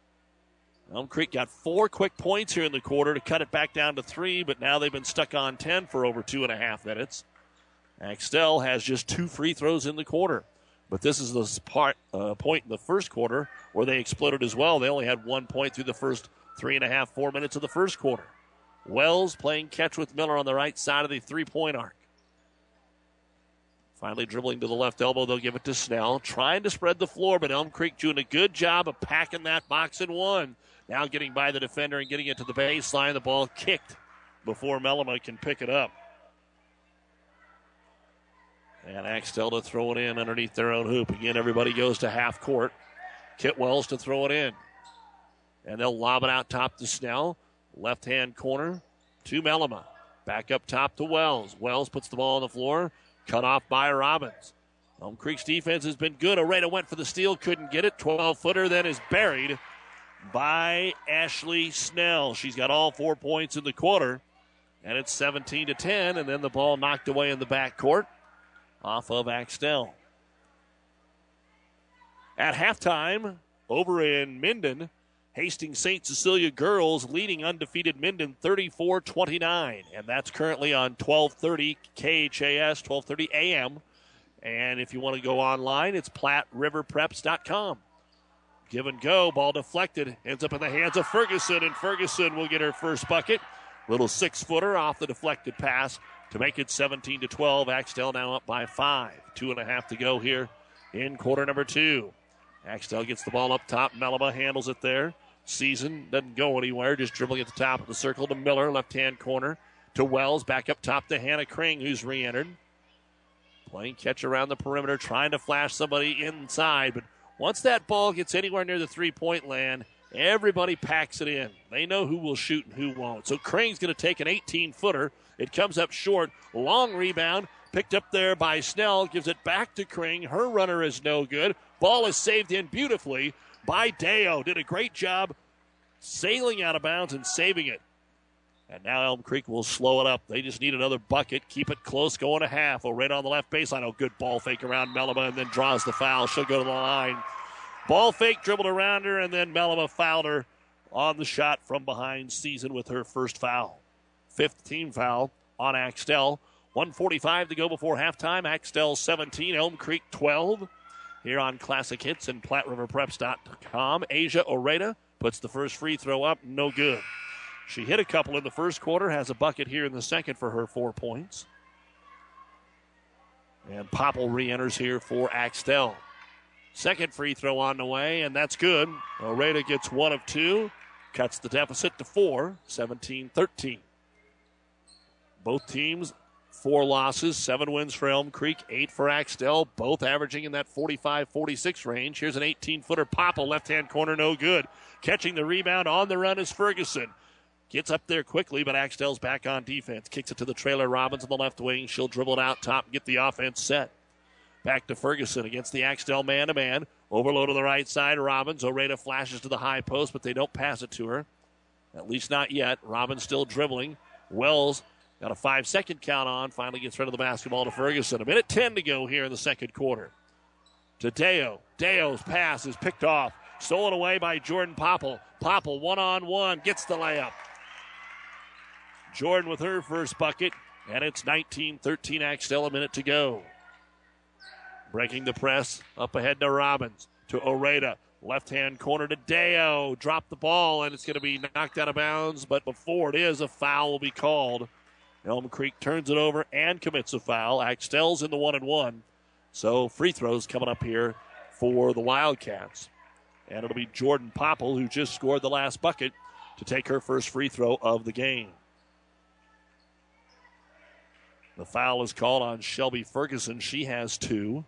Elm Creek got four quick points here in the quarter to cut it back down to three, but now they've been stuck on ten for over two and a half minutes. Axtell has just two free throws in the quarter. But this is the part, uh, point in the first quarter where they exploded as well. They only had one point through the first three and a half, four minutes of the first quarter. Wells playing catch with Miller on the right side of the three-point arc. Finally dribbling to the left elbow, they'll give it to Snell. Trying to spread the floor, but Elm Creek doing a good job of packing that box in one. Now getting by the defender and getting it to the baseline. The ball kicked before Mellema can pick it up. And Axtell to throw it in underneath their own hoop. Again, everybody goes to half court. Kit Wells to throw it in. And they'll lob it out top to Snell. Left-hand corner to Mellema. Back up top to Wells. Wells puts the ball on the floor. Cut off by Robbins. Elm Creek's defense has been good. Oreda went for the steal, couldn't get it. twelve-footer then is buried by Ashley Snell. She's got all four points in the quarter. And it's seventeen to ten. And then the ball knocked away in the backcourt off of Axtell. At halftime, over in Minden, Hastings Saint Cecilia girls leading undefeated Minden thirty-four twenty-nine. And that's currently on twelve thirty K H A S, twelve thirty A M. And if you want to go online, it's Platte River Preps dot com. Give and go, ball deflected, ends up in the hands of Ferguson, and Ferguson will get her first bucket. Little six-footer off the deflected pass to make it seventeen to twelve. Axtell now up by five. Two and a half to go here in quarter number two. Axtell gets the ball up top. Mellema handles it there. Season doesn't go anywhere, just dribbling at the top of the circle to Miller, left-hand corner to Wells, back up top to Hannah Kring, who's re-entered. Playing catch around the perimeter, trying to flash somebody inside, but once that ball gets anywhere near the three-point land, everybody packs it in. They know who will shoot and who won't. So Kring's going to take an eighteen-footer. It comes up short. Long rebound, picked up there by Snell, gives it back to Kring. Her runner is no good. Ball is saved in beautifully by Deo. Did a great job sailing out of bounds and saving it. And now Elm Creek will slow it up. They just need another bucket. Keep it close, going to half. Right on the left baseline. Oh, good ball fake around Mellema and then draws the foul. She'll go to the line. Ball fake dribbled around her, and then Mellema fouled her on the shot from behind. Season with her first foul. Fifth team foul on Axtell. one forty-five to go before halftime. Axtell seventeen, Elm Creek twelve. Here on Classic Hits and Platte River Preps dot com. Asia Oreda puts the first free throw up. No good. She hit a couple in the first quarter, has a bucket here in the second for her four points. And Popple re-enters here for Axtell. Second free throw on the way, and that's good. Oreda gets one of two, cuts the deficit to four, seventeen thirteen. Both teams, four losses, seven wins for Elm Creek, eight for Axtell, both averaging in that forty-five forty-six range. Here's an eighteen-footer Popple, left-hand corner, no good. Catching the rebound on the run is Ferguson. Gets up there quickly, but Axtell's back on defense. Kicks it to the trailer. Robbins on the left wing. She'll dribble it out top and get the offense set. Back to Ferguson against the Axtell man-to-man. Overload on the right side. Robbins. Oreda flashes to the high post, but they don't pass it to her. At least not yet. Robbins still dribbling. Wells got a five-second count on. Finally gets rid of the basketball to Ferguson. A minute ten to go here in the second quarter. To Deo. Deo's pass is picked off. Stolen away by Jordan Popple. Popple one-on-one. Gets the layup. Jordan with her first bucket, and it's nineteen thirteen Axtell, a minute to go. Breaking the press, up ahead to Robbins, to Oreda. Left-hand corner to Deo. Drop the ball, and it's going to be knocked out of bounds, but before it is, a foul will be called. Elm Creek turns it over and commits a foul. Axtell's in the one and one. So free throws coming up here for the Wildcats. And it'll be Jordan Popple, who just scored the last bucket, to take her first free throw of the game. The foul is called on Shelby Ferguson. She has two.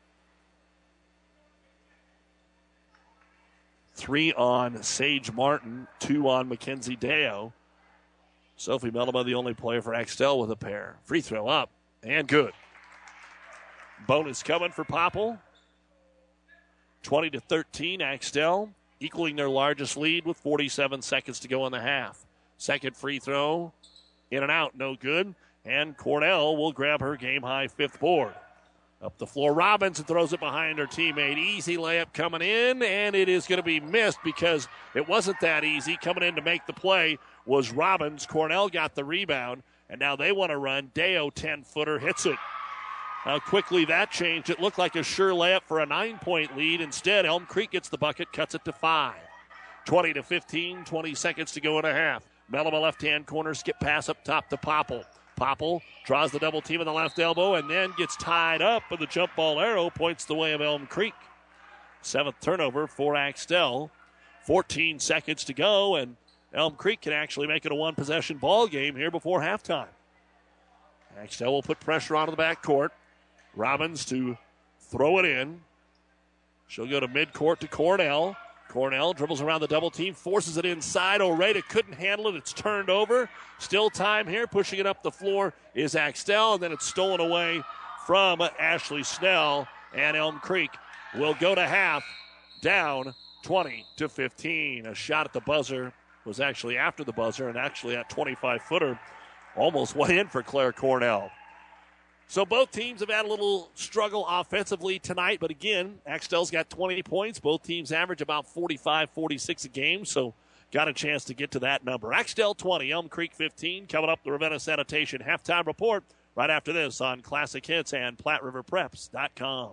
Three on Sage Martin, two on Mackenzie Deo. Sophie Mellema, the only player for Axtell with a pair. Free throw up and good. Bonus coming for Popple. twenty to thirteen, Axtell equaling their largest lead with forty-seven seconds to go in the half. Second free throw, in and out, no good. And Cornell will grab her game-high fifth board. Up the floor, Robbins throws it behind her teammate. Easy layup coming in, and it is going to be missed because it wasn't that easy. Coming in to make the play was Robbins. Cornell got the rebound, and now they want to run. Deo, ten-footer, hits it. How quickly that changed. It looked like a sure layup for a nine-point lead. Instead, Elm Creek gets the bucket, cuts it to five. twenty to fifteen, twenty seconds to go and a half. Mellema left-hand corner, skip pass up top to Popple. Popple draws the double team in the left elbow and then gets tied up, and the jump ball arrow points the way of Elm Creek. Seventh turnover for Axtell. fourteen seconds to go, and Elm Creek can actually make it a one-possession ball game here before halftime. Axtell will put pressure onto the backcourt. Robbins to throw it in. She'll go to midcourt to Cornell. Cornell dribbles around the double team, forces it inside. Oreda couldn't handle it. It's turned over. Still time here. Pushing it up the floor is Axtell, and then it's stolen away from Ashley Snell. And Elm Creek will go to half down twenty to fifteen. A shot at the buzzer was actually after the buzzer, and actually that twenty-five footer almost went in for Claire Cornell. So both teams have had a little struggle offensively tonight, but again, Axtell's got twenty points. Both teams average about forty-five, forty-six a game, so got a chance to get to that number. Axtell twenty, Elm Creek fifteen. Coming up, the Ravenna Sanitation halftime report right after this on Classic Hits and Platte River Preps dot com.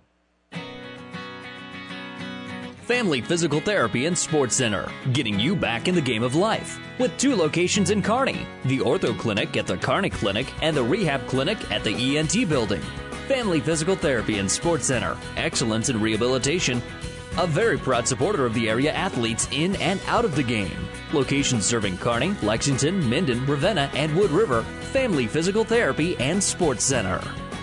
Family Physical Therapy and Sports Center, getting you back in the game of life. With two locations in Kearney, the Ortho Clinic at the Kearney Clinic and the Rehab Clinic at the E N T Building. Family Physical Therapy and Sports Center, excellence in rehabilitation. A very proud supporter of the area athletes in and out of the game. Locations serving Kearney, Lexington, Minden, Ravenna, and Wood River. Family Physical Therapy and Sports Center.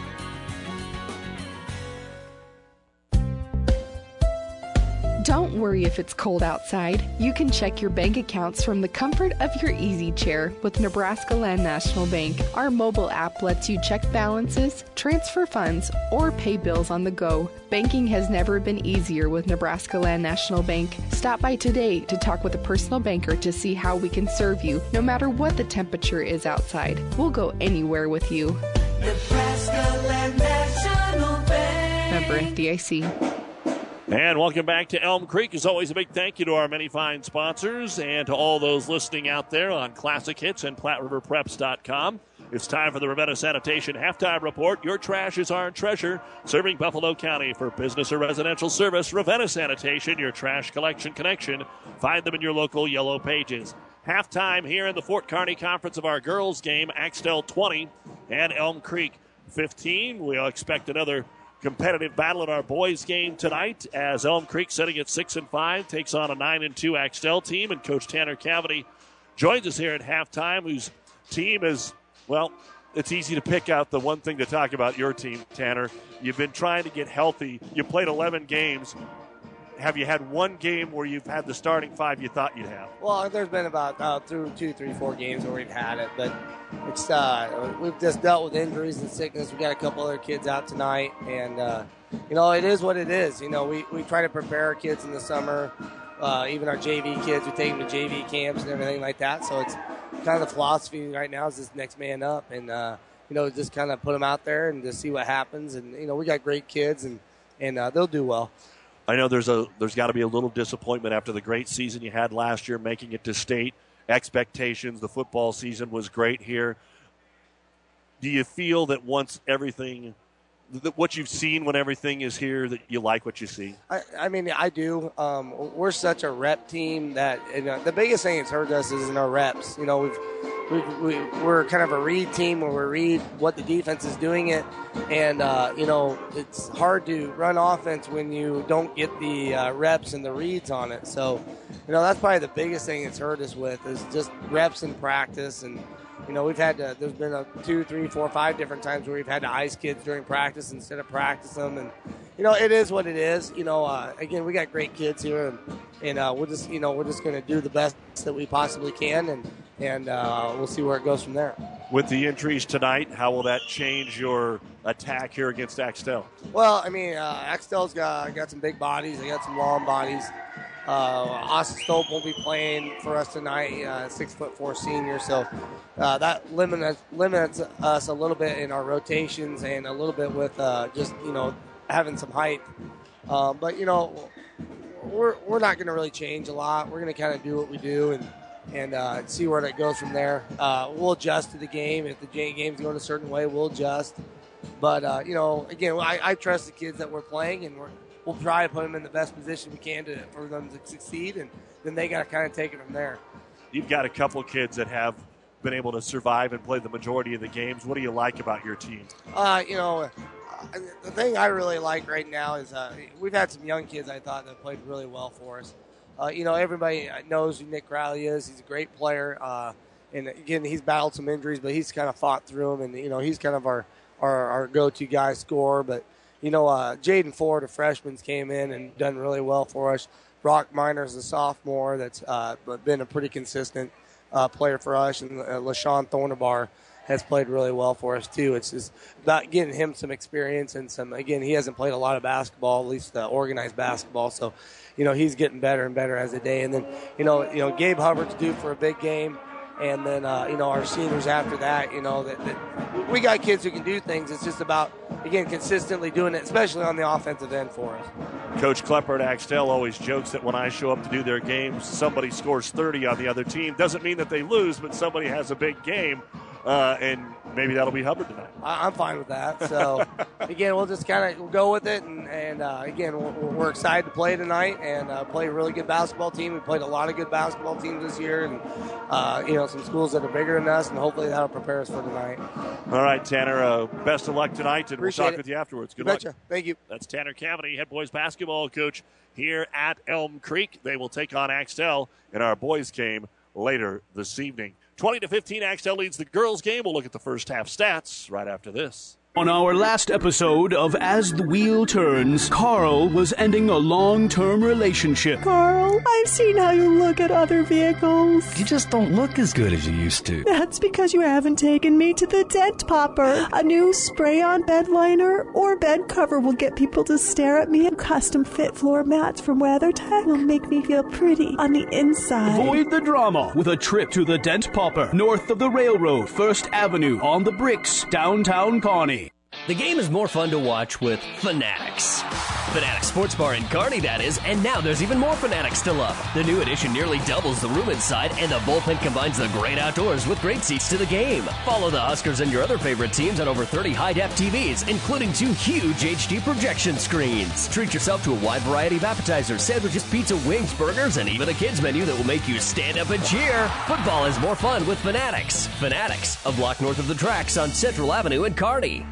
Don't worry if it's cold outside. You can check your bank accounts from the comfort of your easy chair with Nebraska Land National Bank. Our mobile app lets you check balances, transfer funds, or pay bills on the go. Banking has never been easier with Nebraska Land National Bank. Stop by today to talk with a personal banker to see how we can serve you, no matter what the temperature is outside. We'll go anywhere with you. Nebraska Land National Bank. Member F D I C. And welcome back to Elm Creek. As always, a big thank you to our many fine sponsors and to all those listening out there on Classic Hits and Platte River Preps dot com. It's time for the Ravenna Sanitation Halftime Report. Your trash is our treasure. Serving Buffalo County for business or residential service. Ravenna Sanitation, your trash collection connection. Find them in your local yellow pages. Halftime here in the Fort Kearney Conference of our girls game. Axtell twenty and Elm Creek fifteen. We'll expect another competitive battle in our boys game tonight as Elm Creek, sitting at six and five, takes on a nine and two Axtell team, and Coach Tanner Cavity joins us here at halftime, whose team is, well, it's easy to pick out the one thing to talk about your team, Tanner. You've been trying to get healthy. You played eleven games. Have you had one game where you've had the starting five you thought you'd have? Well, there's been about uh, through two, three, four games where we've had it, but it's uh, we've just dealt with injuries and sickness. We got a couple other kids out tonight, and uh, you know it is what it is. You know, we, we try to prepare our kids in the summer, uh, even our J V kids. We take them to J V camps and everything like that. So it's kind of the philosophy right now is this next man up, and uh, you know just kind of put them out there and just see what happens. And you know we got great kids, and and uh, they'll do well. I know there's a there's got to be a little disappointment after the great season you had last year, making it to state. Expectations, the football season was great here. Do you feel that once everything, that what you've seen when everything is here, that you like what you see? I, I mean, I do. Um, we're such a rep team that you know, the biggest thing that's hurt us is in our reps. You know, we've, we've we, we're kind of a read team where we read what the defense is doing it, and uh, you know, it's hard to run offense when you don't get the uh, reps and the reads on it. So, you know, that's probably the biggest thing that's hurt us with is just reps in practice. And you know, we've had to, there's been a two, three, four, five different times where we've had to ice kids during practice instead of practice them. And, you know, it is what it is. You know, uh, again, we got great kids here, and, and uh, we're just, you know, we're just going to do the best that we possibly can, and, and uh, we'll see where it goes from there. With the injuries tonight, how will that change your attack here against Axtell? Well, I mean, uh, Axtell's got, got some big bodies. They got some long bodies. Uh, Austin Stope will be playing for us tonight, uh, six foot four senior. So uh, that limits limits us a little bit in our rotations and a little bit with uh, just you know having some height. Um, but you know we're we're not going to really change a lot. We're going to kind of do what we do and and uh, see where that goes from there. Uh, we'll adjust to the game if the game's going a certain way. We'll adjust. But, uh, you know, again, I, I trust the kids that we're playing, and we're, we'll try to put them in the best position we can to, for them to succeed, and then they got to kind of take it from there. You've got a couple kids that have been able to survive and play the majority of the games. What do you like about your team? Uh, you know, uh, the thing I really like right now is uh, we've had some young kids I thought that played really well for us. Uh, you know, everybody knows who Nick Crowley is. He's a great player. Uh, and, again, he's battled some injuries, but he's kind of fought through them. And, you know, he's kind of our, our, our go-to guy scorer. But, you know, uh, Jaden Ford, a freshman, came in and done really well for us. Brock Miner's a sophomore that's uh, been a pretty consistent uh, player for us. And uh, LaShawn Thornabar has played really well for us, too. It's just about getting him some experience and some, again, he hasn't played a lot of basketball, at least uh, organized basketball. So, you know, he's getting better and better as a day. And then, you know, you know, Gabe Hubbard's due for a big game. And then, uh, you know, our seniors after that, you know, that, that we got kids who can do things. It's just about, again, consistently doing it, especially on the offensive end for us. Coach Klepper at Axtell always jokes that when I show up to do their games, somebody scores thirty on the other team. Doesn't mean that they lose, but somebody has a big game. Uh, and maybe that'll be Hubbard tonight. I'm fine with that. So, again, we'll just kind of go with it. And, and uh, again, we're, we're excited to play tonight and uh, play a really good basketball team. We played a lot of good basketball teams this year and, uh, you know, some schools that are bigger than us, and hopefully that'll prepare us for tonight. All right, Tanner, uh, best of luck tonight, and Appreciate we'll talk it. with you afterwards. Good You luck. betcha. Thank you. That's Tanner Cavity, head boys basketball coach here at Elm Creek. They will take on Axtell in our boys game later this evening. twenty to fifteen, Axtell leads the girls game. We'll look at the first half stats right after this. On our last episode of As the Wheel Turns, Carl was ending a long-term relationship. Carl, I've seen how you look at other vehicles. You just don't look as good as you used to. That's because you haven't taken me to the Dent Popper. A new spray-on bed liner or bed cover will get people to stare at me, and custom-fit floor mats from WeatherTech will make me feel pretty on the inside. Avoid the drama with a trip to the Dent Popper, north of the railroad, First Avenue, on the Bricks, downtown Kearney. The game is more fun to watch with Fanatics. Fanatics Sports Bar in Kearney, that is, and now there's even more Fanatics to love. The new addition nearly doubles the room inside, and the bullpen combines the great outdoors with great seats to the game. Follow the Huskers and your other favorite teams on over thirty high-def T Vs, including two huge H D projection screens. Treat yourself to a wide variety of appetizers, sandwiches, pizza, wings, burgers, and even a kids menu that will make you stand up and cheer. Football is more fun with Fanatics. Fanatics, a block north of the tracks on Central Avenue in Kearney.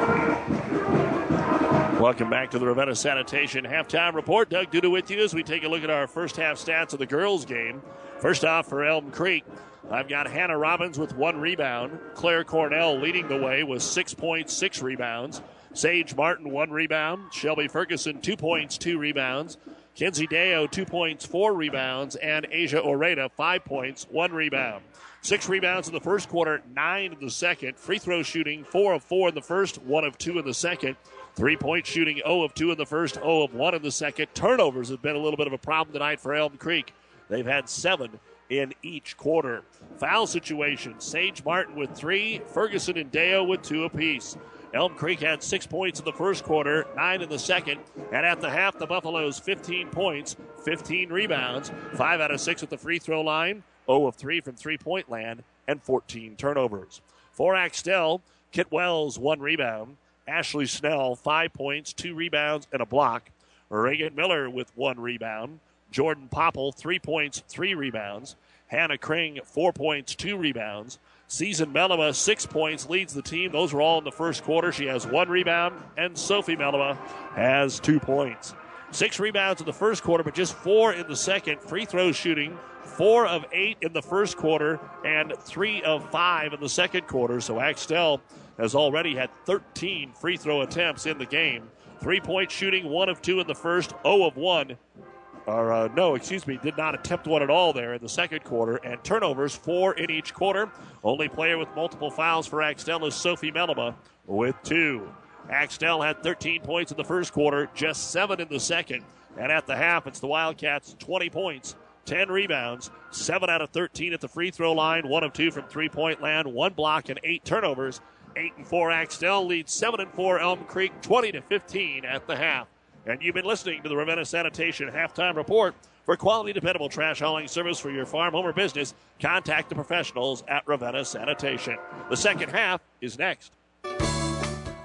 Welcome back to the Ravenna Sanitation Halftime Report. Doug Duda with you as we take a look at our first half stats of the girls' game. First off for Elm Creek, I've got Hannah Robbins with one rebound. Claire Cornell leading the way with six points, six rebounds. Sage Martin, one rebound. Shelby Ferguson, two points, two rebounds. Kenzie Deo, two points, four rebounds. And Asia Oreda, five points, one rebound. Six rebounds in the first quarter, nine in the second. Free throw shooting, four of four in the first, one of two in the second. Three-point shooting, zero of two in the first, zero of one in the second. Turnovers have been a little bit of a problem tonight for Elm Creek. They've had seven in each quarter. Foul situation, Sage Martin with three, Ferguson and Deo with two apiece. Elm Creek had six points in the first quarter, nine in the second, and at the half, the Buffaloes fifteen points, fifteen rebounds, five out of six at the free throw line, zero of three from three-point land, and fourteen turnovers. For Axtell, Kit Wells, one rebound. Ashley Snell, five points, two rebounds, and a block. Reagan Miller with one rebound. Jordan Popple, three points, three rebounds. Hannah Kring, four points, two rebounds. Season Melema, six points, leads the team. Those were all in the first quarter. She has one rebound, and Sophie Melema has two points. Six rebounds in the first quarter, but just four in the second. Free throw shooting, four of eight in the first quarter, and three of five in the second quarter. So Axtell has already had thirteen free throw attempts in the game. Three-point shooting, one of two in the first, zero of one. Or, uh, no, excuse me, did not attempt one at all there in the second quarter. And turnovers, four in each quarter. Only player with multiple fouls for Axtell is Sophie Melema with two. Axtell had thirteen points in the first quarter, just seven in the second. And at the half, it's the Wildcats, twenty points, ten rebounds, seven out of thirteen at the free throw line, one of two from three-point land, one block, and eight turnovers. Eight and four Axtell leads seven and four Elm Creek, twenty to fifteen at the half. And you've been listening to the Ravenna Sanitation Halftime Report. For quality, dependable trash hauling service for your farm, home, or business, contact the professionals at Ravenna Sanitation. The second half is next.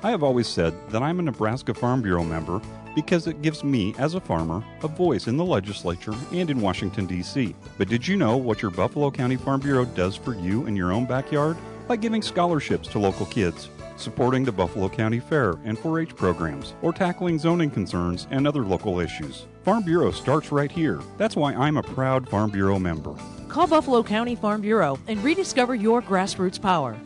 I have always said that I'm a Nebraska Farm Bureau member because it gives me, as a farmer, a voice in the legislature and in Washington, D C But did you know what your Buffalo County Farm Bureau does for you in your own backyard? By giving scholarships to local kids, supporting the Buffalo County Fair and four H programs, or tackling zoning concerns and other local issues. Farm Bureau starts right here. That's why I'm a proud Farm Bureau member. Call Buffalo County Farm Bureau and rediscover your grassroots power.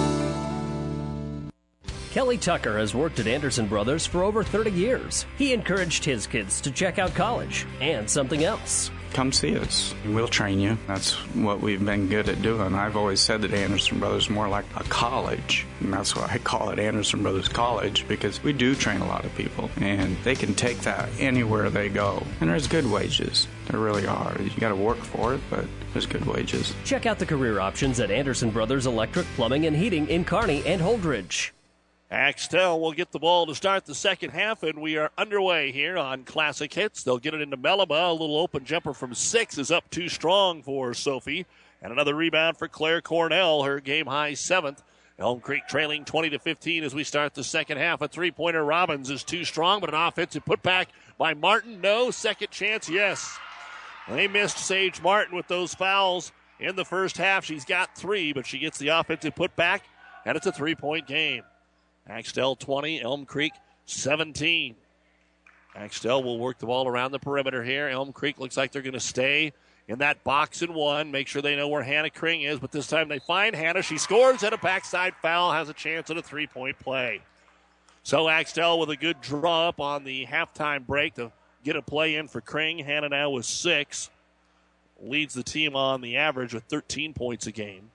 Kelly Tucker has worked at Anderson Brothers for over thirty years. He encouraged his kids to check out college and something else. Come see us. We'll train you. That's what we've been good at doing. I've always said that Anderson Brothers is more like a college, and that's why I call it Anderson Brothers College, because we do train a lot of people, and they can take that anywhere they go. And there's good wages. There really are. You got to work for it, but there's good wages. Check out the career options at Anderson Brothers Electric, Plumbing, and Heating in Kearney and Holdridge. Axtell will get the ball to start the second half, and we are underway here on Classic Hits. They'll get it into Melima. A little open jumper from six is up too strong for Sophie. And another rebound for Claire Cornell, her game-high seventh. Elm Creek trailing twenty to fifteen as we start the second half. A three-pointer Robbins is too strong, but an offensive putback by Martin. No. Second chance, yes. They missed Sage Martin with those fouls in the first half. She's got three, but she gets the offensive putback, and it's a three-point game. Axtell twenty, Elm Creek seventeen. Axtell will work the ball around the perimeter here. Elm Creek looks like they're going to stay in that box and one, make sure they know where Hannah Kring is, but this time they find Hannah. She scores, and a backside foul, has a chance at a three-point play. So Axtell with a good draw up on the halftime break to get a play in for Kring. Hannah now with six. Leads the team on the average with thirteen points a game.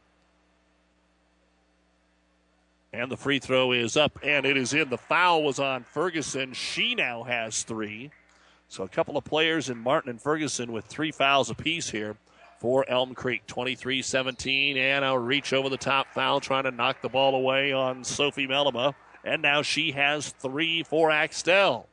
And the free throw is up, and it is in. The foul was on Ferguson. She now has three. So a couple of players in Martin and Ferguson with three fouls apiece here for Elm Creek. twenty-three seventeen, and a reach over the top foul trying to knock the ball away on Sophie Melima. And now she has three for Axtell.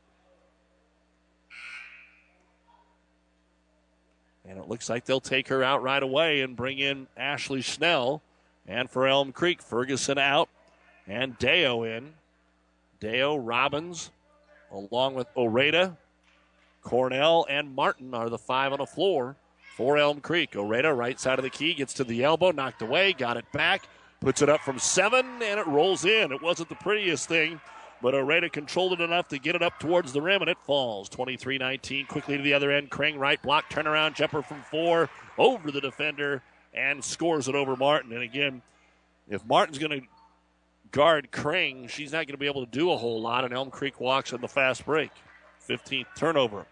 And it looks like they'll take her out right away and bring in Ashley Schnell. And for Elm Creek, Ferguson out and Deo in. Deo, Robbins, along with Oreda, Cornell, and Martin are the five on the floor for Elm Creek. Oreda, right side of the key, gets to the elbow, knocked away, got it back, puts it up from seven, and it rolls in. It wasn't the prettiest thing, but Oreda controlled it enough to get it up towards the rim, and it falls. twenty-three nineteen, quickly to the other end. Kring, right block, turnaround, jumper from four, over the defender, and scores it over Martin. And again, if Martin's going to guard Kring, she's not going to be able to do a whole lot, and Elm Creek walks on the fast break. fifteenth turnover.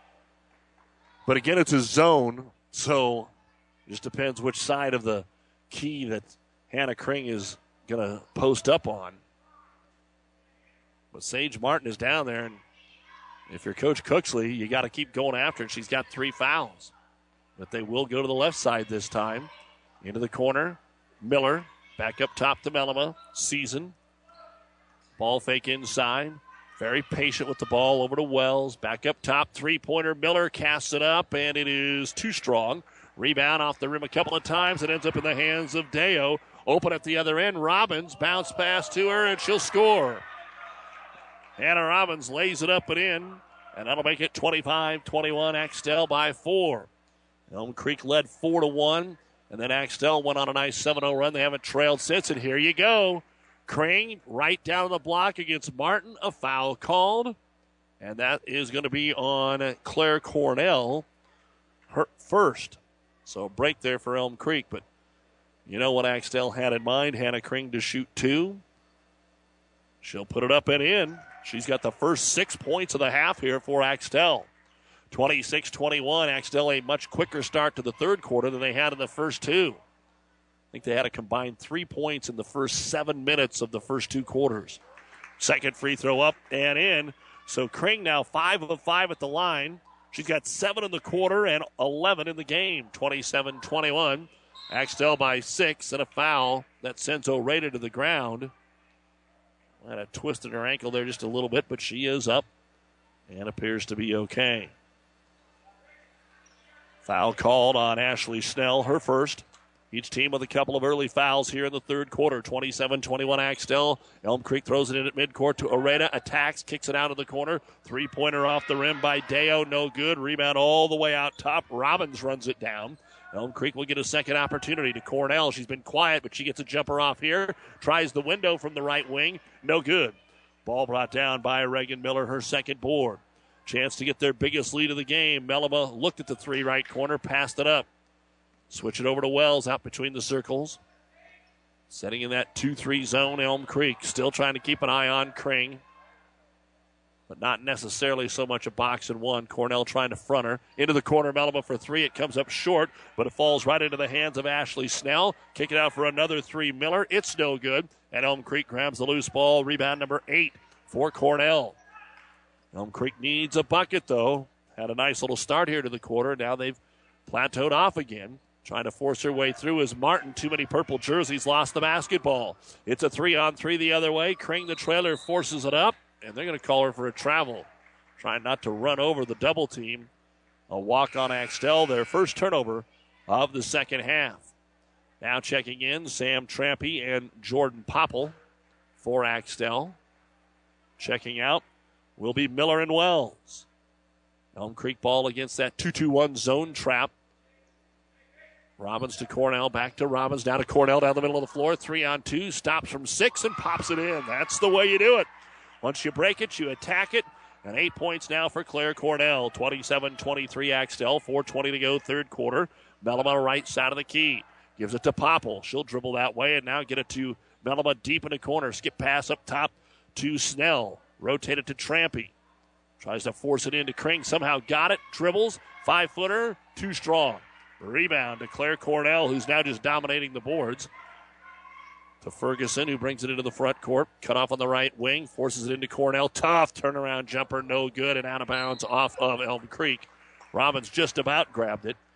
But again, it's a zone, so it just depends which side of the key that Hannah Kring is going to post up on. But Sage Martin is down there, and if you're Coach Cooksley, you got to keep going after her. She's got three fouls. But they will go to the left side this time. Into the corner. Miller back up top to Melima. Season. Ball fake inside. Very patient with the ball over to Wells. Back up top. Three-pointer. Miller casts it up, and it is too strong. Rebound off the rim a couple of times. It ends up in the hands of Deo. Open at the other end. Robbins bounce pass to her, and she'll score. Hannah Robbins lays it up and in, and that'll make it twenty-five twenty-one. Axtell by four. Elm Creek led four to one, and then Axtell went on a nice seven oh run. They haven't trailed since, and here you go. Kring right down the block against Martin. A foul called, and that is going to be on Claire Cornell, her first. So a break there for Elm Creek, but you know what Axtell had in mind? Hannah Kring to shoot two. She'll put it up and in. She's got the first six points of the half here for Axtell. twenty-six twenty-one. Axtell a much quicker start to the third quarter than they had in the first two. I think they had a combined three points in the first seven minutes of the first two quarters. Second free throw up and in. So Kring now five of five at the line. She's got seven in the quarter and eleven in the game. twenty-seven twenty-one. Axtell by six, and a foul that sends Oreda to the ground. Had a twist in her ankle there just a little bit, but she is up and appears to be okay. Foul called on Ashley Snell, her first. Each team with a couple of early fouls here in the third quarter. twenty-seven twenty-one Axtell. Elm Creek throws it in at midcourt to Arena. Attacks, kicks it out of the corner. Three-pointer off the rim by Deo. No good. Rebound all the way out top. Robbins runs it down. Elm Creek will get a second opportunity to Cornell. She's been quiet, but she gets a jumper off here. Tries the window from the right wing. No good. Ball brought down by Reagan Miller, her second board. Chance to get their biggest lead of the game. Melima looked at the three right corner, passed it up. Switch it over to Wells out between the circles. Setting in that two three zone, Elm Creek. Still trying to keep an eye on Kring. But not necessarily so much a box and one. Cornell trying to front her. Into the corner, Melima for three. It comes up short, but it falls right into the hands of Ashley Snell. Kick it out for another three, Miller. It's no good. And Elm Creek grabs the loose ball. Rebound number eight for Cornell. Elm Creek needs a bucket, though. Had a nice little start here to the quarter. Now they've plateaued off again. Trying to force her way through is Martin. Too many purple jerseys, lost the basketball. It's a three-on-three the other way. Kring, the trailer, forces it up, and they're going to call her for a travel. Trying not to run over the double team. A walk on Axtell, their first turnover of the second half. Now checking in, Sam Trampy and Jordan Popple for Axtell. Checking out will be Miller and Wells. Elm Creek ball against that two two one zone trap. Robbins to Cornell, back to Robbins, down to Cornell, down the middle of the floor. Three on two, stops from six and pops it in. That's the way you do it. Once you break it, you attack it. And eight points now for Claire Cornell. twenty-seven twenty-three Axtell, four twenty to go, third quarter. Melima right side of the key. Gives it to Popple. She'll dribble that way and now get it to Melima deep in the corner. Skip pass up top to Snell. Rotate it to Trampy. Tries to force it into Kring. Somehow got it. Dribbles. Five-footer. Too strong. Rebound to Claire Cornell, who's now just dominating the boards. To Ferguson, who brings it into the front court. Cut off on the right wing. Forces it into Cornell. Tough turnaround jumper. No good and out of bounds off of Elm Creek. Robbins just about grabbed it.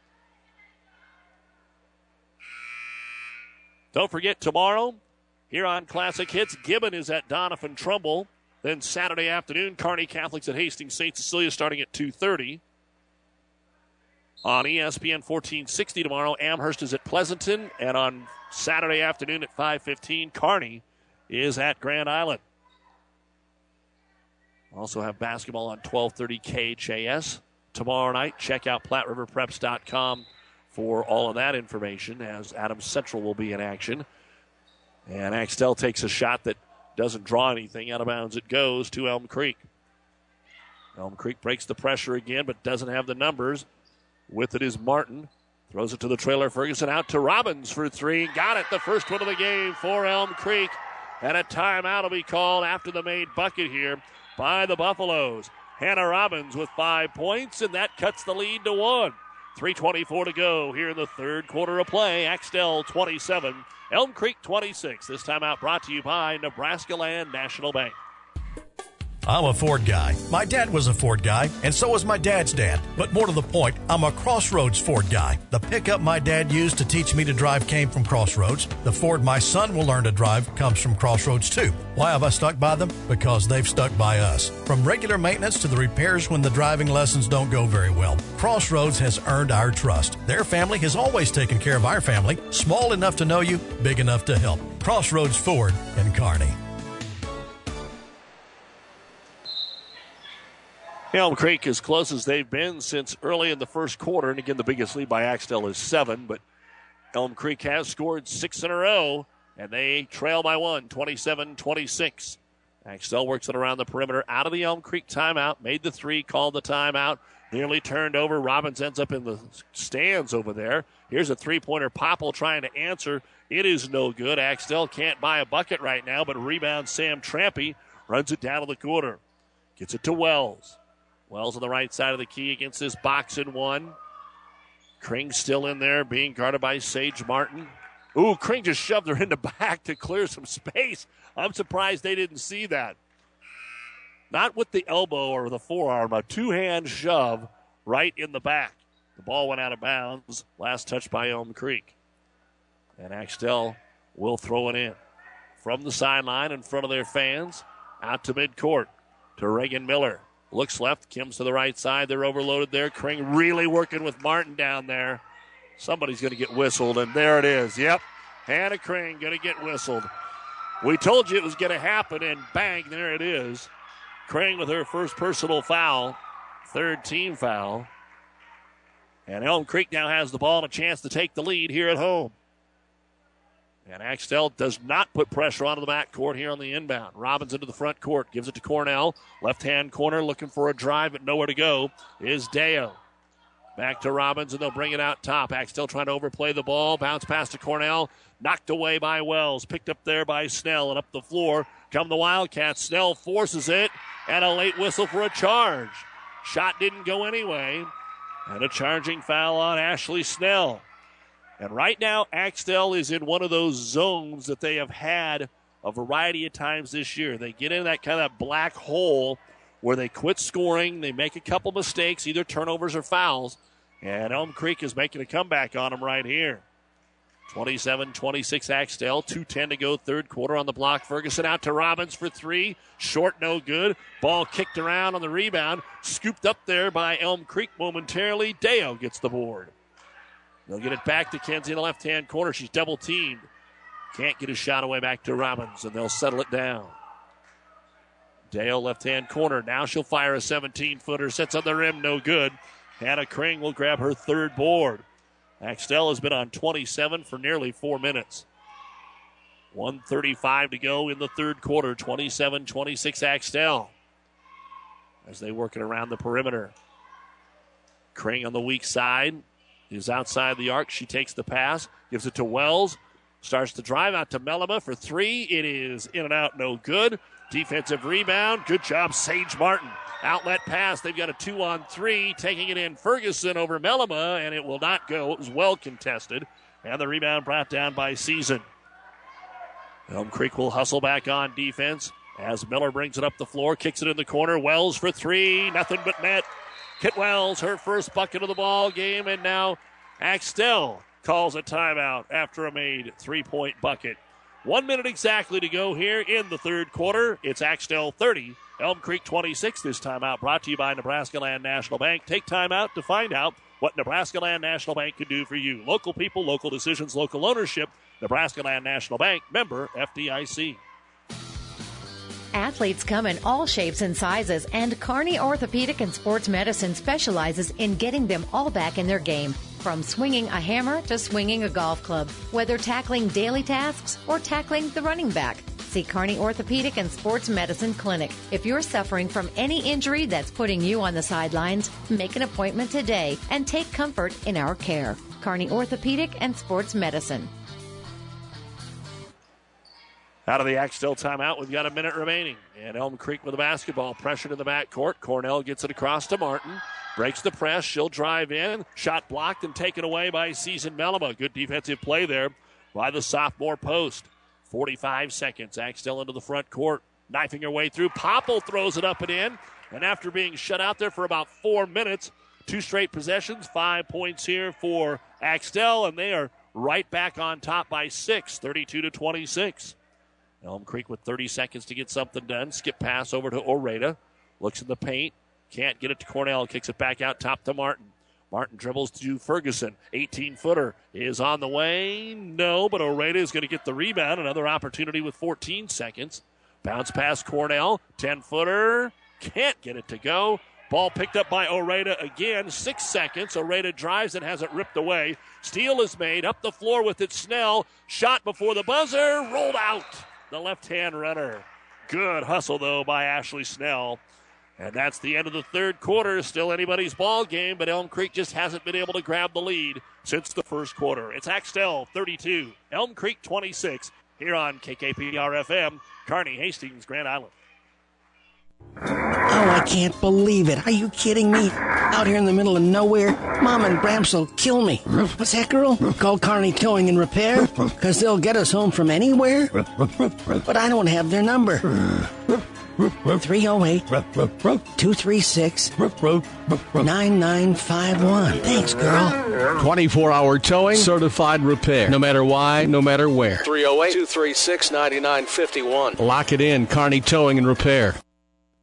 Don't forget, tomorrow, here on Classic Hits, Gibbon is at Doniphan Trumbull. Then Saturday afternoon, Kearney Catholics at Hastings Saint Cecilia starting at two thirty. On E S P N fourteen sixty tomorrow, Amherst is at Pleasanton. And on Saturday afternoon at five fifteen, Kearney is at Grand Island. Also have basketball on twelve thirty K H A S tomorrow night. Check out Platte River Preps dot com for all of that information, as Adams Central will be in action. And Axtell takes a shot that doesn't draw anything. Out of bounds it goes to Elm Creek. Elm Creek breaks the pressure again, but doesn't have the numbers. With it is Martin. Throws it to the trailer. Ferguson out to Robbins for three. Got it. The first one of the game for Elm Creek. And a timeout will be called after the made bucket here by the Buffaloes. Hannah Robbins with five points, and that cuts the lead to one. three twenty-four to go here in the third quarter of play. Axtell twenty-seven, Elm Creek twenty-six. This timeout brought to you by Nebraska Land National Bank. I'm a Ford guy. My dad was a Ford guy, and so was my dad's dad. But more to the point, I'm a Crossroads Ford guy. The pickup my dad used to teach me to drive came from Crossroads. The Ford my son will learn to drive comes from Crossroads too. Why have I stuck by them? Because they've stuck by us. From regular maintenance to the repairs when the driving lessons don't go very well, Crossroads has earned our trust. Their family has always taken care of our family. Small enough to know you, big enough to help. Crossroads Ford in Kearney. Elm Creek as close as they've been since early in the first quarter. And again, the biggest lead by Axtell is seven. But Elm Creek has scored six in a row, and they trail by one, twenty-seven twenty-six. Axtell works it around the perimeter out of the Elm Creek timeout. Made the three, called the timeout. Nearly turned over. Robbins ends up in the stands over there. Here's a three-pointer. Popple trying to answer. It is no good. Axtell can't buy a bucket right now, but rebound Sam Trampy runs it down to the quarter. Gets it to Wells. Wells on the right side of the key against this box and one. Kring still in there, being guarded by Sage Martin. Ooh, Kring just shoved her in the back to clear some space. I'm surprised they didn't see that. Not with the elbow or the forearm, a two-hand shove right in the back. The ball went out of bounds. Last touch by Elm Creek. And Axtell will throw it in. From the sideline in front of their fans, out to midcourt to Reagan Miller. Looks left, Kim's to the right side. They're overloaded there. Kring really working with Martin down there. Somebody's going to get whistled, and there it is. Yep, Hannah Crane going to get whistled. We told you it was going to happen, and bang, there it is. Crane with her first personal foul, third team foul. And Elm Creek now has the ball and a chance to take the lead here at home. And Axtell does not put pressure onto the backcourt here on the inbound. Robbins into the front court, gives it to Cornell. Left-hand corner looking for a drive, but nowhere to go is Deo. Back to Robbins, and they'll bring it out top. Axtell trying to overplay the ball. Bounce pass to Cornell. Knocked away by Wells. Picked up there by Snell, and up the floor come the Wildcats. Snell forces it, and a late whistle for a charge. Shot didn't go anyway, and a charging foul on Ashley Snell. And right now, Axtell is in one of those zones that they have had a variety of times this year. They get in that kind of black hole where they quit scoring. They make a couple mistakes, either turnovers or fouls. And Elm Creek is making a comeback on them right here. twenty-seven twenty-six Axtell, two ten to go, third quarter on the block. Ferguson out to Robbins for three. Short, no good. Ball kicked around on the rebound. Scooped up there by Elm Creek momentarily. Deo gets the board. They'll get it back to Kenzie in the left-hand corner. She's double-teamed. Can't get a shot away back to Robbins, and they'll settle it down. Dale, left-hand corner. Now she'll fire a seventeen-footer. Sets on the rim, no good. Hannah Crane will grab her third board. Axtell has been on twenty-seven for nearly four minutes. one thirty-five to go in the third quarter. twenty-seven twenty-six Axtell as they work it around the perimeter. Crane on the weak side is outside the arc. She takes the pass, gives it to Wells. Starts to drive out to Melima for three. It is in and out, no good. Defensive rebound. Good job, Sage Martin. Outlet pass. They've got a two on three. Taking it in Ferguson over Melima, and it will not go. It was well contested. And the rebound brought down by Season. Elm Creek will hustle back on defense as Miller brings it up the floor, kicks it in the corner. Wells for three. Nothing but net. Kit Wells, her first bucket of the ball game, and now Axtell calls a timeout after a made three-point bucket. One minute exactly to go here in the third quarter. It's Axtell thirty, Elm Creek twenty-six. This timeout brought to you by Nebraska Land National Bank. Take time out to find out what Nebraska Land National Bank can do for you. Local people, local decisions, local ownership. Nebraska Land National Bank, member F D I C. Athletes come in all shapes and sizes, and Kearney Orthopedic and Sports Medicine specializes in getting them all back in their game. From swinging a hammer to swinging a golf club, whether tackling daily tasks or tackling the running back. See Kearney Orthopedic and Sports Medicine Clinic. If you're suffering from any injury that's putting you on the sidelines, make an appointment today and take comfort in our care. Kearney Orthopedic and Sports Medicine. Out of the Axtell timeout, we've got a minute remaining. And Elm Creek with the basketball. Pressure to the backcourt. Cornell gets it across to Martin. Breaks the press. She'll drive in. Shot blocked and taken away by Season Melima. Good defensive play there by the sophomore post. forty-five seconds. Axtell into the front court. Knifing her way through. Popple throws it up and in. And after being shut out there for about four minutes, two straight possessions, five points here for Axtell. And they are right back on top by six, thirty-two to twenty-six. Elm Creek with thirty seconds to get something done. Skip pass over to Oreda. Looks in the paint. Can't get it to Cornell. Kicks it back out top to Martin. Martin dribbles to Ferguson. eighteen-footer is on the way. No, but Oreda is going to get the rebound. Another opportunity with fourteen seconds. Bounce pass Cornell. ten-footer. Can't get it to go. Ball picked up by Oreda again. Six seconds. Oreda drives and has it ripped away. Steal is made. Up the floor with it. Snell. Shot before the buzzer. Rolled out. The left-hand runner. Good hustle, though, by Ashley Snell. And that's the end of the third quarter. Still anybody's ball game, but Elm Creek just hasn't been able to grab the lead since the first quarter. It's Axtell thirty-two, Elm Creek twenty-six, here on K K P R F M, Kearney, Hastings, Grand Island. Oh, I can't believe it. Are you kidding me? Out here in the middle of nowhere, Mom and Gramps will kill me. What's that, girl? Call Kearney Towing and Repair? Because they'll get us home from anywhere? But I don't have their number. three oh eight, two three six, nine nine five one. Thanks, girl. twenty-four hour towing, certified repair. No matter why, no matter where. three oh eight, two three six, nine nine five one. Lock it in, Kearney Towing and Repair.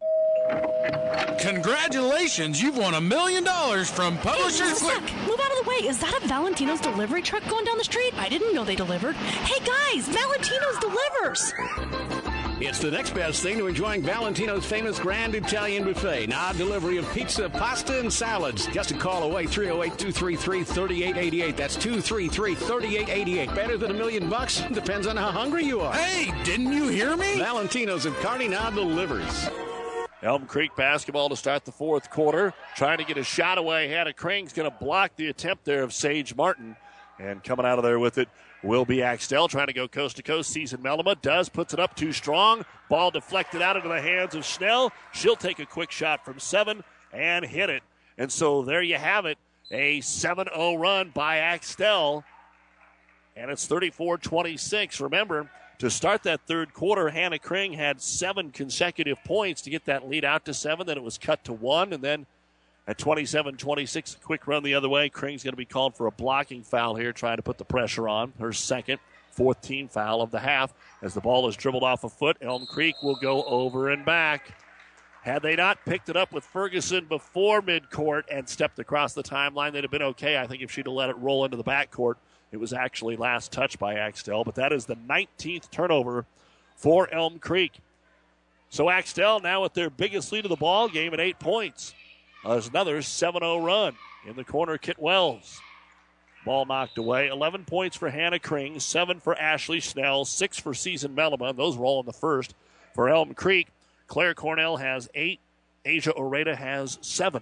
Congratulations, you've won a million dollars from Publishers Clearing. Move out of the way. way, is that a Valentino's delivery truck going down the street? I didn't know they delivered. Hey guys, Valentino's delivers! It's the next best thing to enjoying Valentino's famous Grand Italian Buffet. Now, delivery of pizza, pasta, and salads. Just a call away, three oh eight, two three three, three eight eight eight. That's two three three, three eight eight eight. Better than a million bucks? Depends on how hungry you are. Hey, didn't you hear me? Valentino's of Kearney now delivers. Elm Creek basketball to start the fourth quarter. Trying to get a shot away. Hannah Kring's going to block the attempt there of Sage Martin. And coming out of there with it will be Axtell, trying to go coast to coast. Season Melima does, puts it up too strong. Ball deflected out into the hands of Schnell. She'll take a quick shot from seven and hit it. And so there you have it, a seven oh run by Axtell. And it's thirty-four twenty-six. Remember, to start that third quarter, Hannah Kring had seven consecutive points to get that lead out to seven. Then it was cut to one, and then at twenty-seven twenty-six, a quick run the other way. Kring's going to be called for a blocking foul here, trying to put the pressure on. Her second, fourth team foul of the half. As the ball is dribbled off a foot, Elm Creek will go over and back. Had they not picked it up with Ferguson before midcourt and stepped across the timeline, they'd have been okay. I think if she'd have let it roll into the backcourt, it was actually last touch by Axtell. But that is the nineteenth turnover for Elm Creek. So Axtell now with their biggest lead of the ball game at eight points. There's another seven oh run. In the corner, Kit Wells. Ball knocked away. eleven points for Hannah Kring, seven for Ashley Schnell, six for Season Melima. Those were all in the first. For Elm Creek, Claire Cornell has eight. Asia Oreda has seven.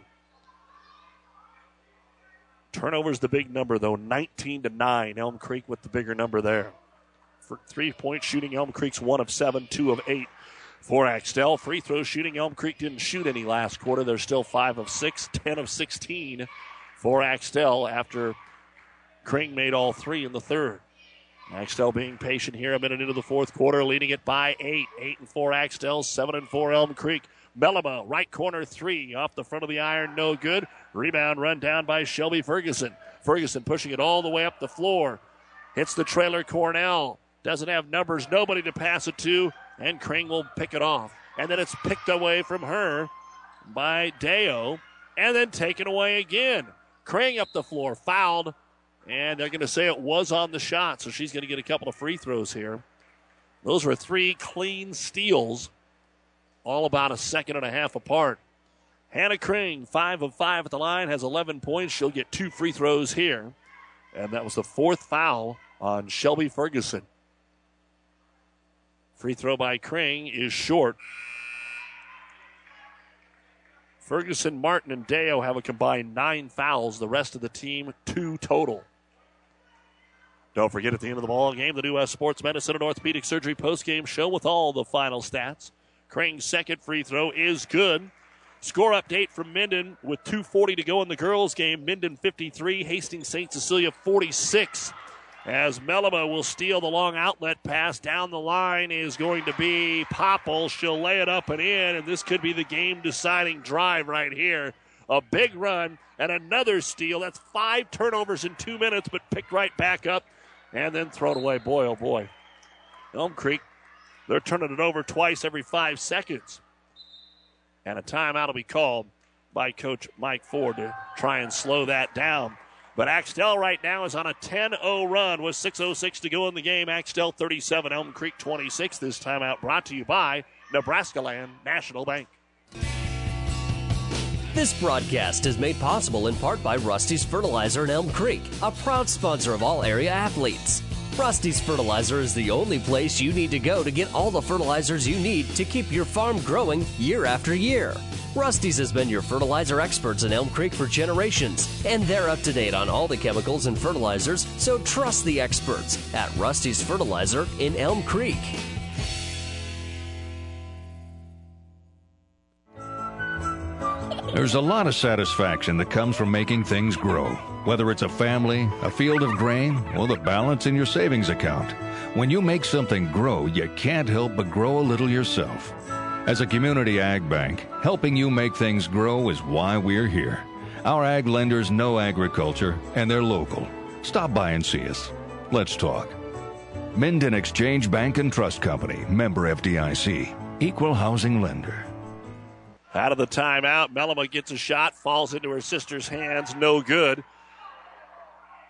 Turnovers the big number, though, nineteen to nine. Elm Creek with the bigger number there. For three-point shooting, Elm Creek's one of seven, two of eight. For Axtell, free throw shooting, Elm Creek didn't shoot any last quarter. They're still five of six, ten of sixteen for Axtell after Kring made all three in the third. Axtell being patient here a minute into the fourth quarter, leading it by eight. Eight and four Axtell, seven and four Elm Creek. Melima, right corner three, off the front of the iron, no good. Rebound run down by Shelby Ferguson. Ferguson pushing it all the way up the floor. Hits the trailer Cornell. Doesn't have numbers, nobody to pass it to, and Kring will pick it off. And then it's picked away from her by Deo, and then taken away again. Kring up the floor, fouled, and they're going to say it was on the shot, so she's going to get a couple of free throws here. Those were three clean steals, all about a second and a half apart. Hannah Kring, five of five at the line, has eleven points. She'll get two free throws here, and that was the fourth foul on Shelby Ferguson. Free throw by Kring is short. Ferguson, Martin, and Deo have a combined nine fouls. The rest of the team, two total. Don't forget, at the end of the ball game, the New West Sports Medicine and Orthopedic Surgery postgame show with all the final stats. Kring's second free throw is good. Score update from Minden with two forty to go in the girls' game. Minden fifty-three, Hastings Saint Cecilia forty-six. As Melima will steal the long outlet pass. Down the line is going to be Popple. She'll lay it up and in, and this could be the game-deciding drive right here. A big run and another steal. That's five turnovers in two minutes, but picked right back up and then thrown away. Boy, oh boy. Elm Creek, they're turning it over twice every five seconds. And a timeout will be called by Coach Mike Ford to try and slow that down. But Axtell right now is on a ten oh run with six oh six to go in the game. Axtell thirty-seven, Elm Creek twenty-six. This timeout brought to you by Nebraska Land National Bank. This broadcast is made possible in part by Rusty's Fertilizer in Elm Creek, a proud sponsor of all area athletes. Rusty's Fertilizer is the only place you need to go to get all the fertilizers you need to keep your farm growing year after year. Rusty's has been your fertilizer experts in Elm Creek for generations, and they're up to date on all the chemicals and fertilizers, so trust the experts at Rusty's Fertilizer in Elm Creek. There's a lot of satisfaction that comes from making things grow, whether it's a family, a field of grain, or the balance in your savings account. When you make something grow, you can't help but grow a little yourself. As a community ag bank, helping you make things grow is why we're here. Our ag lenders know agriculture, and they're local. Stop by and see us. Let's talk. Minden Exchange Bank and Trust Company, member F D I C, equal housing lender. Out of the timeout, Melima gets a shot, falls into her sister's hands, no good.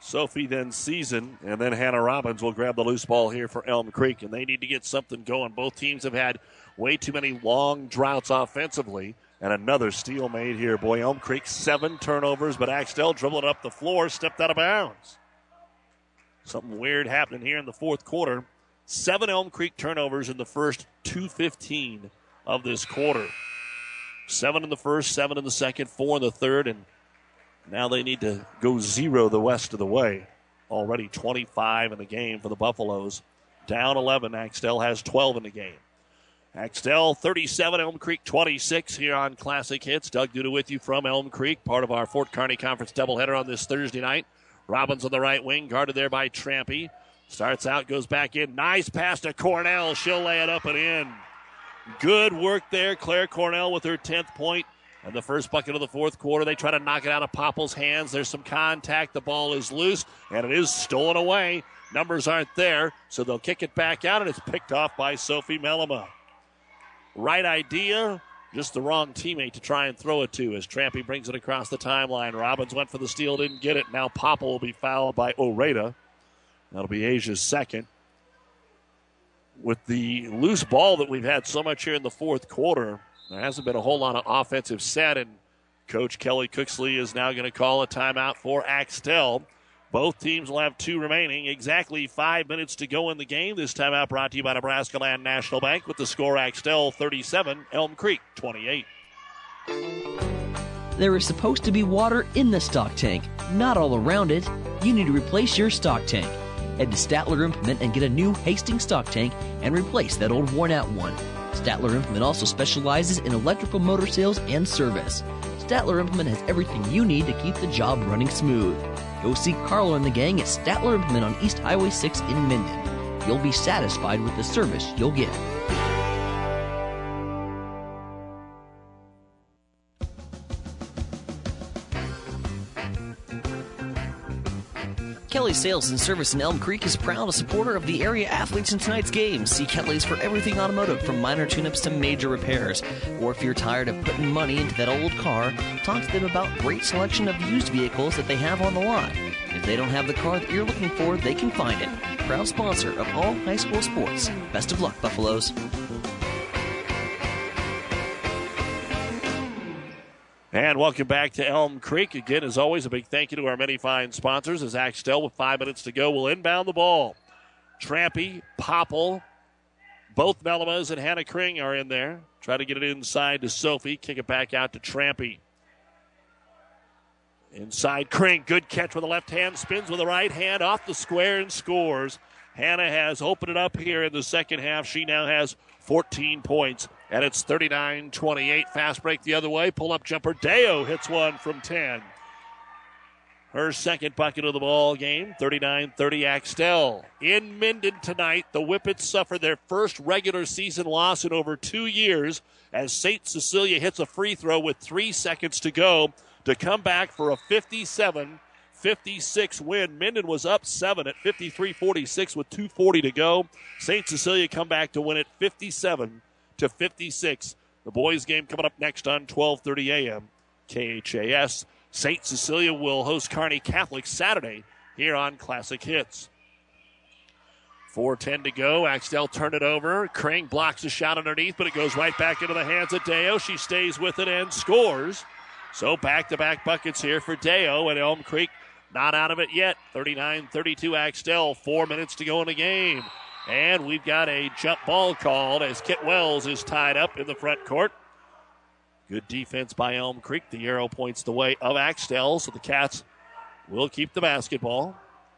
Sophie then Season, and then Hannah Robbins will grab the loose ball here for Elm Creek, and they need to get something going. Both teams have had way too many long droughts offensively, and another steal made here. Boy, Elm Creek, seven turnovers, but Axtell dribbling up the floor, stepped out of bounds. Something weird happening here in the fourth quarter. Seven Elm Creek turnovers in the first two fifteen of this quarter. Seven in the first, seven in the second, four in the third, and now they need to go zero the rest of the way. Already twenty-five in the game for the Buffaloes. Down eleven. Axtell has twelve in the game. Axtell thirty-seven, Elm Creek twenty-six here on Classic Hits. Doug Duda with you from Elm Creek, part of our Fort Kearney Conference doubleheader on this Thursday night. Robbins on the right wing, guarded there by Trampy. Starts out, goes back in. Nice pass to Cornell. She'll lay it up and in. Good work there. Claire Cornell with her tenth point. And the first bucket of the fourth quarter, they try to knock it out of Popple's hands. There's some contact. The ball is loose, and it is stolen away. Numbers aren't there, so they'll kick it back out, and it's picked off by Sophie Mellema. Right idea, just the wrong teammate to try and throw it to as Trampy brings it across the timeline. Robbins went for the steal, didn't get it. Now Popple will be fouled by Oreda. That'll be Asia's second. With the loose ball that we've had so much here in the fourth quarter, there hasn't been a whole lot of offensive set, and Coach Kelly Cooksley is now going to call a timeout for Axtell. Both teams will have two remaining. Exactly five minutes to go in the game. This timeout brought to you by Nebraska Land National Bank with the score Axtell thirty-seven, Elm Creek twenty-eight. There is supposed to be water in the stock tank, not all around it. You need to replace your stock tank. Head to Statler Implement and get a new Hastings stock tank and replace that old worn-out one. Statler Implement also specializes in electrical motor sales and service. Statler Implement has everything you need to keep the job running smooth. Go see Carlo and the gang at Statler Implement on East Highway six in Minden. You'll be satisfied with the service you'll get. Kelly Sales and Service in Elm Creek is proud a supporter of the area athletes in tonight's game. See Kelly's for everything automotive, from minor tune-ups to major repairs. Or if you're tired of putting money into that old car, talk to them about great selection of used vehicles that they have on the lot. If they don't have the car that you're looking for, they can find it. Proud sponsor of all high school sports. Best of luck, Buffaloes. And welcome back to Elm Creek. Again, as always, a big thank you to our many fine sponsors as Axtell, with five minutes to go, will inbound the ball. Trampy, Popple, both Mellemas and Hannah Kring are in there. Try to get it inside to Sophie. Kick it back out to Trampy. Inside Kring. Good catch with the left hand. Spins with the right hand off the square and scores. Hannah has opened it up here in the second half. She now has fourteen points. And it's thirty-nine twenty-eight. Fast break the other way. Pull-up jumper. Deo hits one from ten. Her second bucket of the ball game. thirty-nine thirty Axtell. In Minden tonight, the Whippets suffer their first regular season loss in over two years as Saint Cecilia hits a free throw with three seconds to go to come back for a fifty-seven fifty-six win. Minden was up seven at fifty-three forty-six with two forty to go. Saint Cecilia come back to win it fifty-seven to fifty-six. The boys game coming up next on twelve thirty a.m. K H A S. Saint Cecilia will host Kearney Catholic Saturday here on Classic Hits. four ten to go. Axtell turn it over. Kring blocks the shot underneath, but it goes right back into the hands of Deo. She stays with it and scores. So back-to-back buckets here for Deo, and Elm Creek not out of it yet. thirty-nine thirty-two Axtell. Four minutes to go in the game. And we've got a jump ball called as Kit Wells is tied up in the front court. Good defense by Elm Creek. The arrow points the way of Axtell, so the Cats will keep the basketball.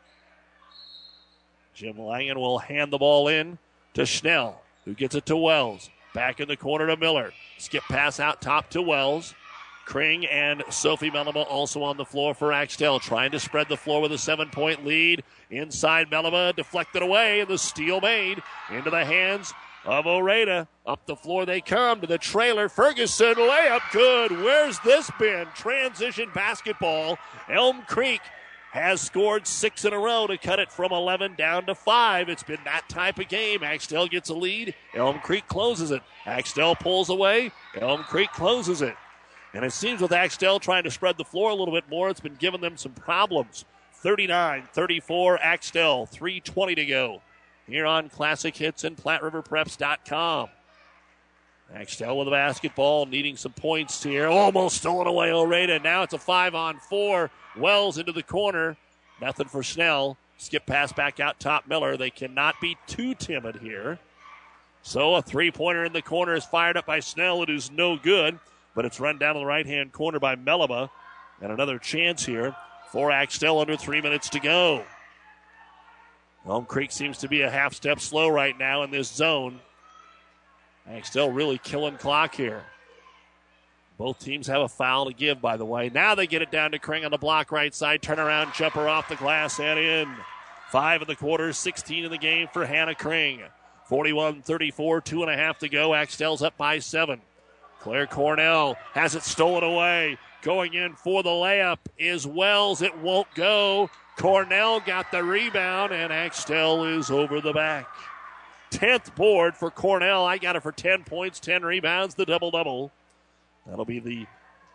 Jim Langen will hand the ball in to Schnell, who gets it to Wells. Back in the corner to Miller. Skip pass out top to Wells. Kring and Sophie Mellema also on the floor for Axtell, trying to spread the floor with a seven-point lead. Inside Mellema, deflected away, and the steal made into the hands of Oreda. Up the floor they come to the trailer. Ferguson, layup good. Where's this been? Transition basketball. Elm Creek has scored six in a row to cut it from eleven down to five. It's been that type of game. Axtell gets a lead. Elm Creek closes it. Axtell pulls away. Elm Creek closes it. And it seems with Axtell trying to spread the floor a little bit more, it's been giving them some problems. thirty-nine thirty-four Axtell. three twenty to go here on Classic Hits and Platte River Preps dot com. Axtell with the basketball, needing some points here. Almost stolen away, Oreda. Now it's a five on four. Wells into the corner. Nothing for Snell. Skip pass back out top Miller. They cannot be too timid here. So a three-pointer in the corner is fired up by Snell. It is no good, but it's run down to the right-hand corner by Melima. And another chance here for Axtell under three minutes to go. Elm Creek seems to be a half step slow right now in this zone. Axtell really killing clock here. Both teams have a foul to give, by the way. Now they get it down to Kring on the block right side. Turnaround jumper off the glass and in. Five in the quarter, sixteen in the game for Hannah Kring. forty-one thirty-four, two and a half to go. Axtell's up by seven. Claire Cornell has it stolen away. Going in for the layup is Wells. It won't go. Cornell got the rebound, and Axtell is over the back. tenth board for Cornell. I got it for ten points, ten rebounds, the double-double. That'll be the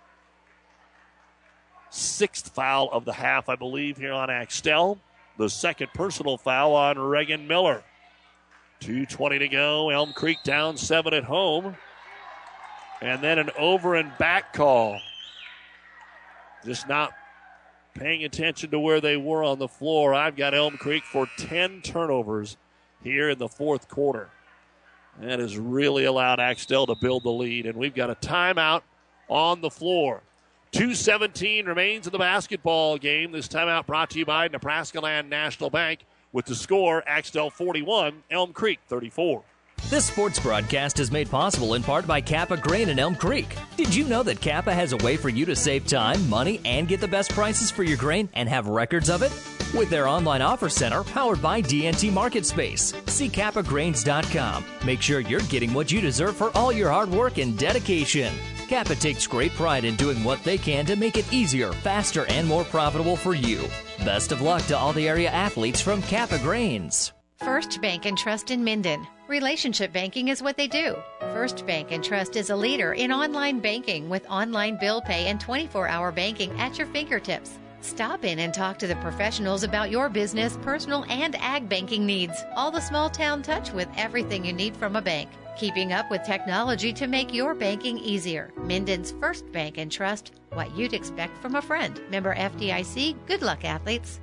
sixth foul of the half, I believe, here on Axtell. The second personal foul on Reagan Miller. two twenty to go. Elm Creek down seven at home. And then an over and back call. Just not paying attention to where they were on the floor. I've got Elm Creek for ten turnovers here in the fourth quarter. That has really allowed Axtell to build the lead. And we've got a timeout on the floor. two seventeen remains in the basketball game. This timeout brought to you by Nebraska Land National Bank. With the score, Axtell forty-one, Elm Creek thirty-four. This sports broadcast is made possible in part by Kappa Grain in Elm Creek. Did you know that Kappa has a way for you to save time, money, and get the best prices for your grain and have records of it? With their online offer center powered by D N T Market Space. See kappa grains dot com. Make sure you're getting what you deserve for all your hard work and dedication. Kappa takes great pride in doing what they can to make it easier, faster, and more profitable for you. Best of luck to all the area athletes from Kappa Grains. First Bank and Trust in Minden. Relationship banking is what they do. First Bank and Trust is a leader in online banking with online bill pay and twenty-four hour banking at your fingertips. Stop in and talk to the professionals about your business, personal, and ag banking needs. All the small town touch with everything you need from a bank. Keeping up with technology to make your banking easier. Minden's First Bank and Trust. What you'd expect from a friend. Member F D I C. Good luck, athletes.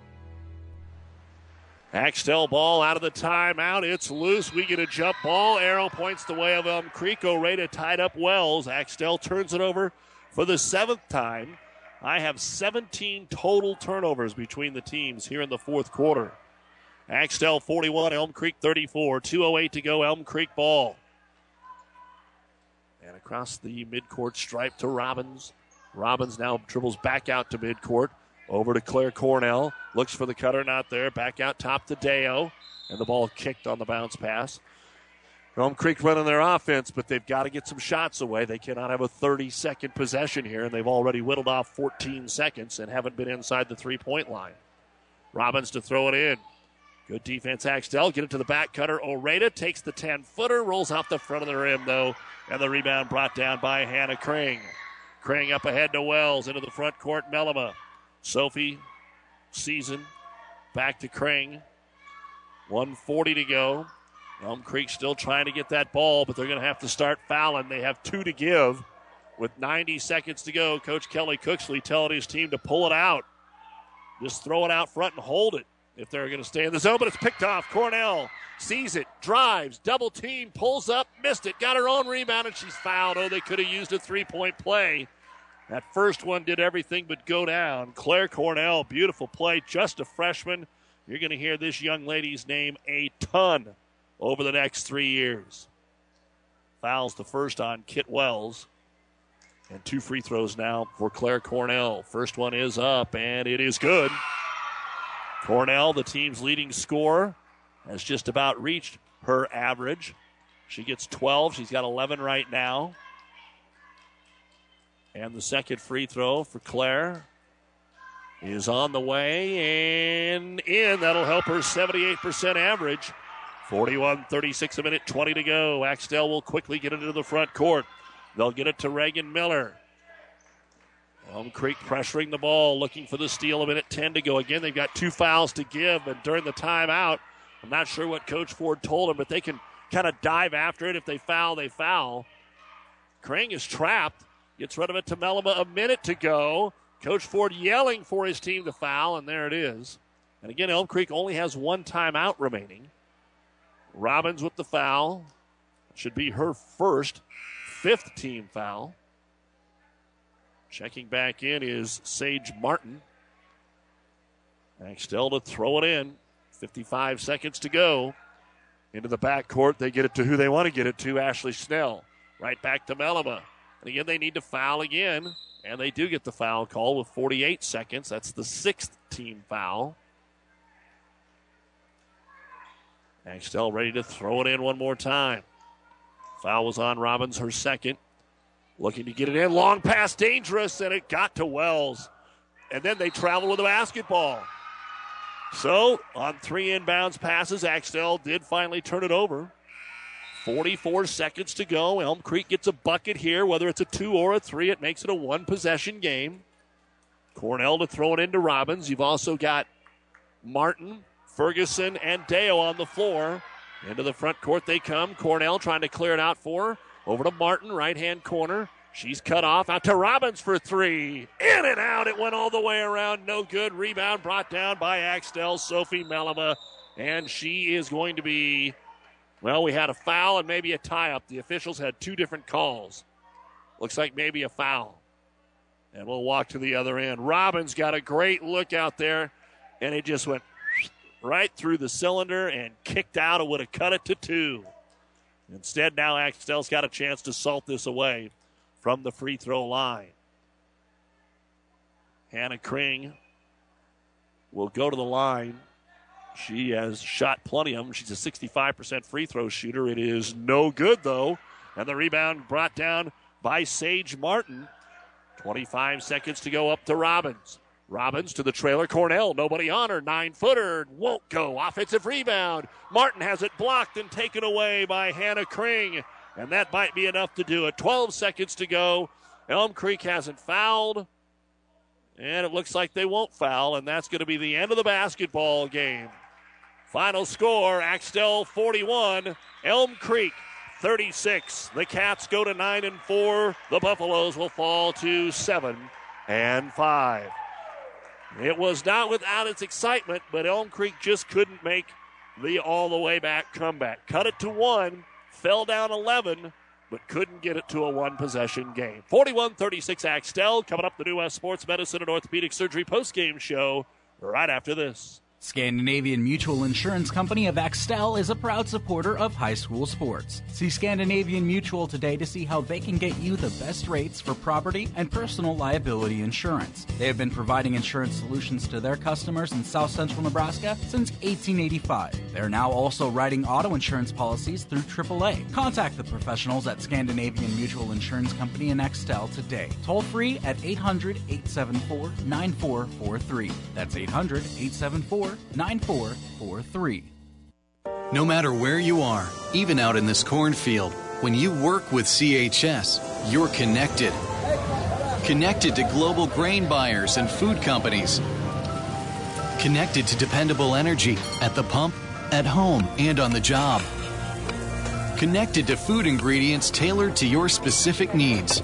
Axtell ball out of the timeout. It's loose. We get a jump ball. Arrow points the way of Elm Creek. Oreda tied up Wells. Axtell turns it over for the seventh time. I have seventeen total turnovers between the teams here in the fourth quarter. Axtell forty-one, Elm Creek thirty-four. two oh eight to go, Elm Creek ball. And across the midcourt stripe to Robbins. Robbins now dribbles back out to midcourt. Over to Claire Cornell. Looks for the cutter, not there. Back out top to Deo. And the ball kicked on the bounce pass. Elm Creek running their offense, but they've got to get some shots away. They cannot have a thirty-second possession here, and they've already whittled off fourteen seconds and haven't been inside the three-point line. Robbins to throw it in. Good defense, Axtell. Get it to the back cutter. Oreda takes the ten-footer, rolls off the front of the rim, though, and the rebound brought down by Hannah Kring. Kring up ahead to Wells, into the front court, Melima. Sophie, Season, back to Kring. one forty to go. Elm Creek still trying to get that ball, but they're going to have to start fouling. They have two to give. With ninety seconds to go, Coach Kelly Cooksley telling his team to pull it out. Just throw it out front and hold it if they're going to stay in the zone, but it's picked off. Cornell sees it, drives, double team, pulls up, missed it, got her own rebound, and she's fouled. Oh, they could have used a three-point play. That first one did everything but go down. Claire Cornell, beautiful play, just a freshman. You're going to hear this young lady's name a ton over the next three years. Fouls the first on Kit Wells. And two free throws now for Claire Cornell. First one is up, and it is good. Cornell, the team's leading scorer, has just about reached her average. She gets twelve. She's got eleven right now. And the second free throw for Claire is on the way and in. That'll help her seventy-eight percent average. forty-one thirty-six, a minute, twenty to go. Axtell will quickly get it into the front court. They'll get it to Reagan Miller. Elm Creek pressuring the ball, looking for the steal. A minute ten to go. Again, they've got two fouls to give, and during the timeout, I'm not sure what Coach Ford told them, but they can kind of dive after it. If they foul, they foul. Crane is trapped. Gets rid of it to Melima. A minute to go. Coach Ford yelling for his team to foul, and there it is. And again, Elm Creek only has one timeout remaining. Robbins with the foul. Should be her first, fifth team foul. Checking back in is Sage Martin. Axtell to throw it in. fifty-five seconds to go. Into the backcourt. They get it to who they want to get it to, Ashley Snell. Right back to Melima. And again, they need to foul again. And they do get the foul call with forty-eight seconds. That's the sixth team foul. Axtell ready to throw it in one more time. Foul was on Robbins, her second. Looking to get it in. Long pass, dangerous, and it got to Wells. And then they travel with the basketball. So, on three inbounds passes, Axtell did finally turn it over. forty-four seconds to go. Elm Creek gets a bucket here. Whether it's a two or a three, it makes it a one-possession game. Cornell to throw it into Robbins. You've also got Martin, Ferguson, and Deo on the floor. Into the front court they come. Cornell trying to clear it out for her. Over to Martin, right-hand corner. She's cut off. Out to Robbins for three. In and out. It went all the way around. No good. Rebound brought down by Axtell, Sophie Melima. And she is going to be, well, we had a foul and maybe a tie-up. The officials had two different calls. Looks like maybe a foul. And we'll walk to the other end. Robbins got a great look out there, and it just went right through the cylinder and kicked out. It would have cut it to two. Instead, now Axtell's got a chance to salt this away from the free throw line. Hannah Kring will go to the line. She has shot plenty of them. She's a sixty-five percent free throw shooter. It is no good, though. And the rebound brought down by Sage Martin. twenty-five seconds to go up to Robbins. Robbins to the trailer. Cornell, nobody on her. Nine-footer, won't go. Offensive rebound. Martin has it blocked and taken away by Hannah Kring. And that might be enough to do it. twelve seconds to go. Elm Creek hasn't fouled. And it looks like they won't foul. And that's going to be the end of the basketball game. Final score, Axtell forty-one, Elm Creek thirty-six. The Cats go to nine and four. The Buffaloes will fall to seven and five. It was not without its excitement, but Elm Creek just couldn't make the all-the-way back comeback. Cut it to one, fell down eleven, but couldn't get it to a one-possession game. forty-one thirty-six Axtell. Coming up, the New West Sports Medicine and Orthopedic Surgery postgame show right after this. Scandinavian Mutual Insurance Company of Axtell is a proud supporter of high school sports. See Scandinavian Mutual today to see how they can get you the best rates for property and personal liability insurance. They have been providing insurance solutions to their customers in South Central Nebraska since eighteen eighty-five. They're now also writing auto insurance policies through triple A. Contact the professionals at Scandinavian Mutual Insurance Company in Axtell today. Toll free at eight hundred, eight seven four, nine four four three. That's eight hundred, eight seven four, nine four four three. No matter where you are, even out in this cornfield, when you work with C H S, you're connected. Connected to global grain buyers and food companies. Connected to dependable energy at the pump, at home, and on the job. Connected to food ingredients tailored to your specific needs.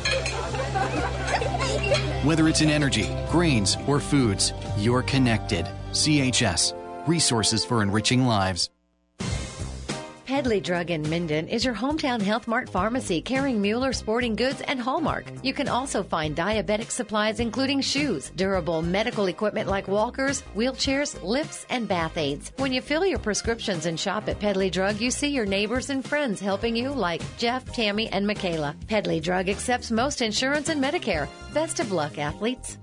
Whether it's in energy, grains, or foods, you're connected. C H S. Resources for enriching lives. Pedley Drug in Minden is your hometown Health Mart pharmacy carrying Mueller sporting goods and Hallmark. You can also find diabetic supplies including shoes, durable medical equipment like walkers, wheelchairs, lifts, and bath aids. When you fill your prescriptions and shop at Pedley Drug, you see your neighbors and friends helping you like Jeff, Tammy, and Michaela. Pedley Drug accepts most insurance and Medicare. Best of luck, athletes.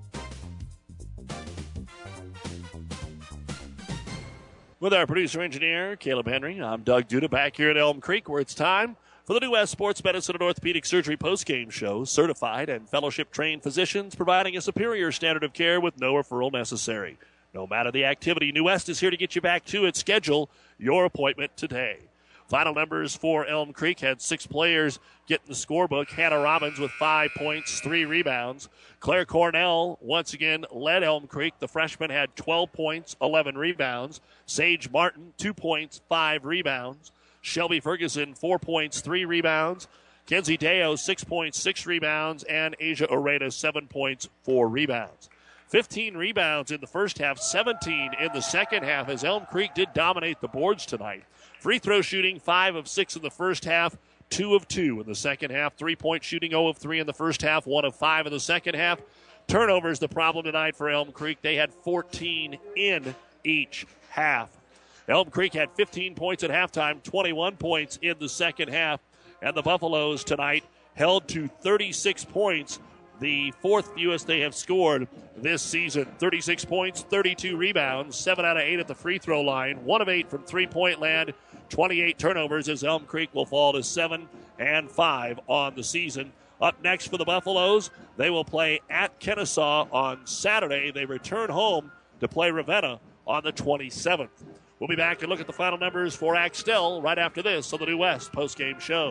With our producer-engineer, Caleb Henry, I'm Doug Duda back here at Elm Creek, where it's time for the New West Sports Medicine and Orthopedic Surgery postgame show. Certified and fellowship-trained physicians providing a superior standard of care with no referral necessary. No matter the activity, New West is here to get you back to its schedule your appointment today. Final numbers for Elm Creek had six players get in the scorebook. Hannah Robbins with five points, three rebounds. Claire Cornell once again led Elm Creek. The freshman had twelve points, eleven rebounds. Sage Martin, two points, five rebounds. Shelby Ferguson, four points, three rebounds. Kenzie Deo, six points, six rebounds. And Asia Oreda, seven points, four rebounds. fifteen rebounds in the first half, seventeen in the second half, as Elm Creek did dominate the boards tonight. Free throw shooting, five of six in the first half, two of two in the second half. Three-point shooting, zero of three in the first half, one of five in the second half. Turnovers, the problem tonight for Elm Creek. They had fourteen in each half. Elm Creek had fifteen points at halftime, twenty-one points in the second half. And the Buffaloes tonight held to thirty-six points, the fourth fewest they have scored this season. thirty-six points, thirty-two rebounds, seven out of eight at the free throw line, one of eight from three-point land, twenty-eight turnovers as Elm Creek will fall to seven and five on the season. Up next for the Buffaloes, they will play at Kennesaw on Saturday. They return home to play Ravenna on the twenty-seventh. We'll be back and look at the final numbers for Axtell right after this on the New West postgame show.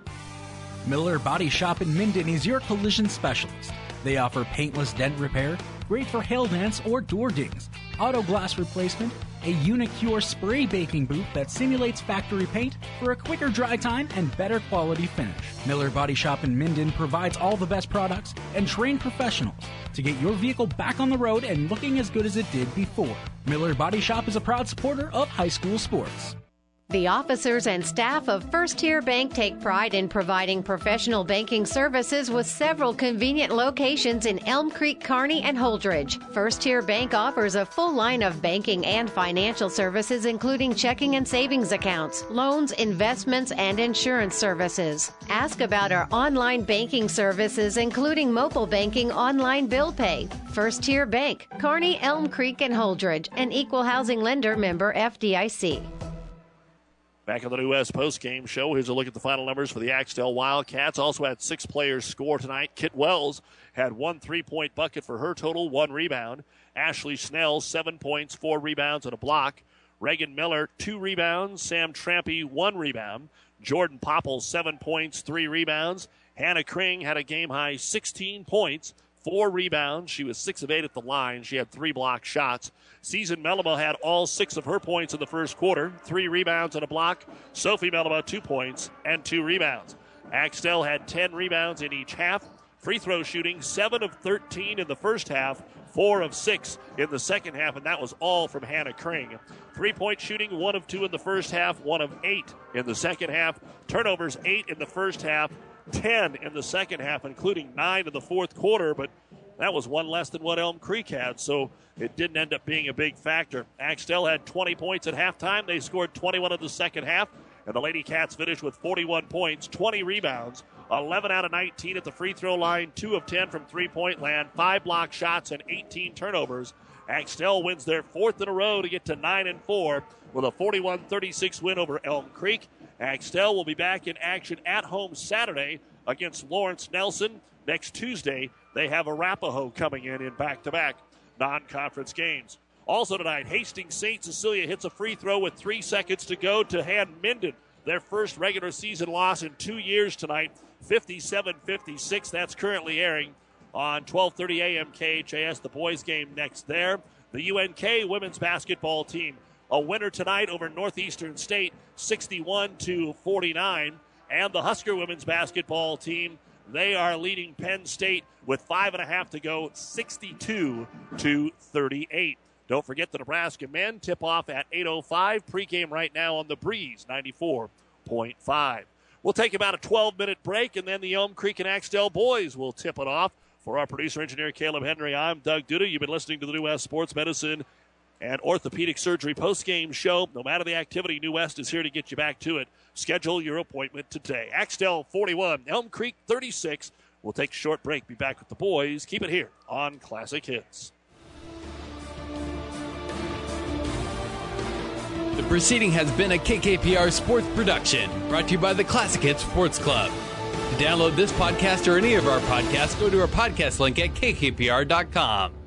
Miller Body Shop in Minden is your collision specialist. They offer paintless dent repair, great for hail dents or door dings, auto glass replacement, a Unicure spray baking booth that simulates factory paint for a quicker dry time and better quality finish. Miller Body Shop in Minden provides all the best products and trained professionals to get your vehicle back on the road and looking as good as it did before. Miller Body Shop is a proud supporter of high school sports. The officers and staff of First Tier Bank take pride in providing professional banking services with several convenient locations in Elm Creek, Kearney, and Holdridge. First Tier Bank offers a full line of banking and financial services, including checking and savings accounts, loans, investments, and insurance services. Ask about our online banking services, including mobile banking, online bill pay. First Tier Bank, Kearney, Elm Creek, and Holdridge, an equal housing lender, member F D I C. Back on the New West postgame show, here's a look at the final numbers for the Axtell Wildcats. Also had six players score tonight. Kit Wells had one three-point bucket for her total, one rebound. Ashley Snell, seven points, four rebounds, and a block. Reagan Miller, two rebounds. Sam Trampy, one rebound. Jordan Popple, seven points, three rebounds. Hannah Kring had a game-high sixteen points, four rebounds. She was six of eight at the line. She had three block shots. Season Melima had all six of her points in the first quarter, three rebounds and a block. Sophie Melima, two points and two rebounds. Axtell had ten rebounds in each half. Free throw shooting, seven of thirteen in the first half, four of six in the second half, and that was all from Hannah Kring. Three-point shooting, one of two in the first half, one of eight in the second half. Turnovers, eight in the first half, ten in the second half, including nine in the fourth quarter, but that was one less than what Elm Creek had, so it didn't end up being a big factor. Axtell had twenty points at halftime. They scored twenty-one in the second half, and the Lady Cats finished with forty-one points, twenty rebounds, eleven out of nineteen at the free throw line, two of ten from three-point land, five block shots, and eighteen turnovers. Axtell wins their fourth in a row to get to nine and four with a forty-one thirty-six win over Elm Creek. Axtell will be back in action at home Saturday against Lawrence Nelson. Next Tuesday, they have Arapahoe coming in in back-to-back non-conference games. Also tonight, Hastings Saint Cecilia hits a free throw with three seconds to go to hand Minden their first regular season loss in two years tonight, fifty-seven fifty-six. That's currently airing on twelve thirty a.m. K H A S. The boys game next there. The U N K women's basketball team, a winner tonight over Northeastern State, sixty-one to forty-nine. And the Husker women's basketball team, they are leading Penn State with five and a half to go, sixty-two to thirty-eight. Don't forget the Nebraska men tip off at eight oh five. Pregame right now on the Breeze, ninety-four point five. We'll take about a twelve-minute break, and then the Elm Creek and Axtell boys will tip it off. For our producer-engineer, Caleb Henry, I'm Doug Duda. You've been listening to the New West Sports Medicine and Orthopedic Surgery postgame show. No matter the activity, New West is here to get you back to it. Schedule your appointment today. Axtell forty-one, Elm Creek thirty-six. We'll take a short break. Be back with the boys. Keep it here on Classic Hits. The proceeding has been a K K P R sports production, brought to you by the Classic Hits Sports Club. To download this podcast or any of our podcasts, go to our podcast link at K K P R dot com.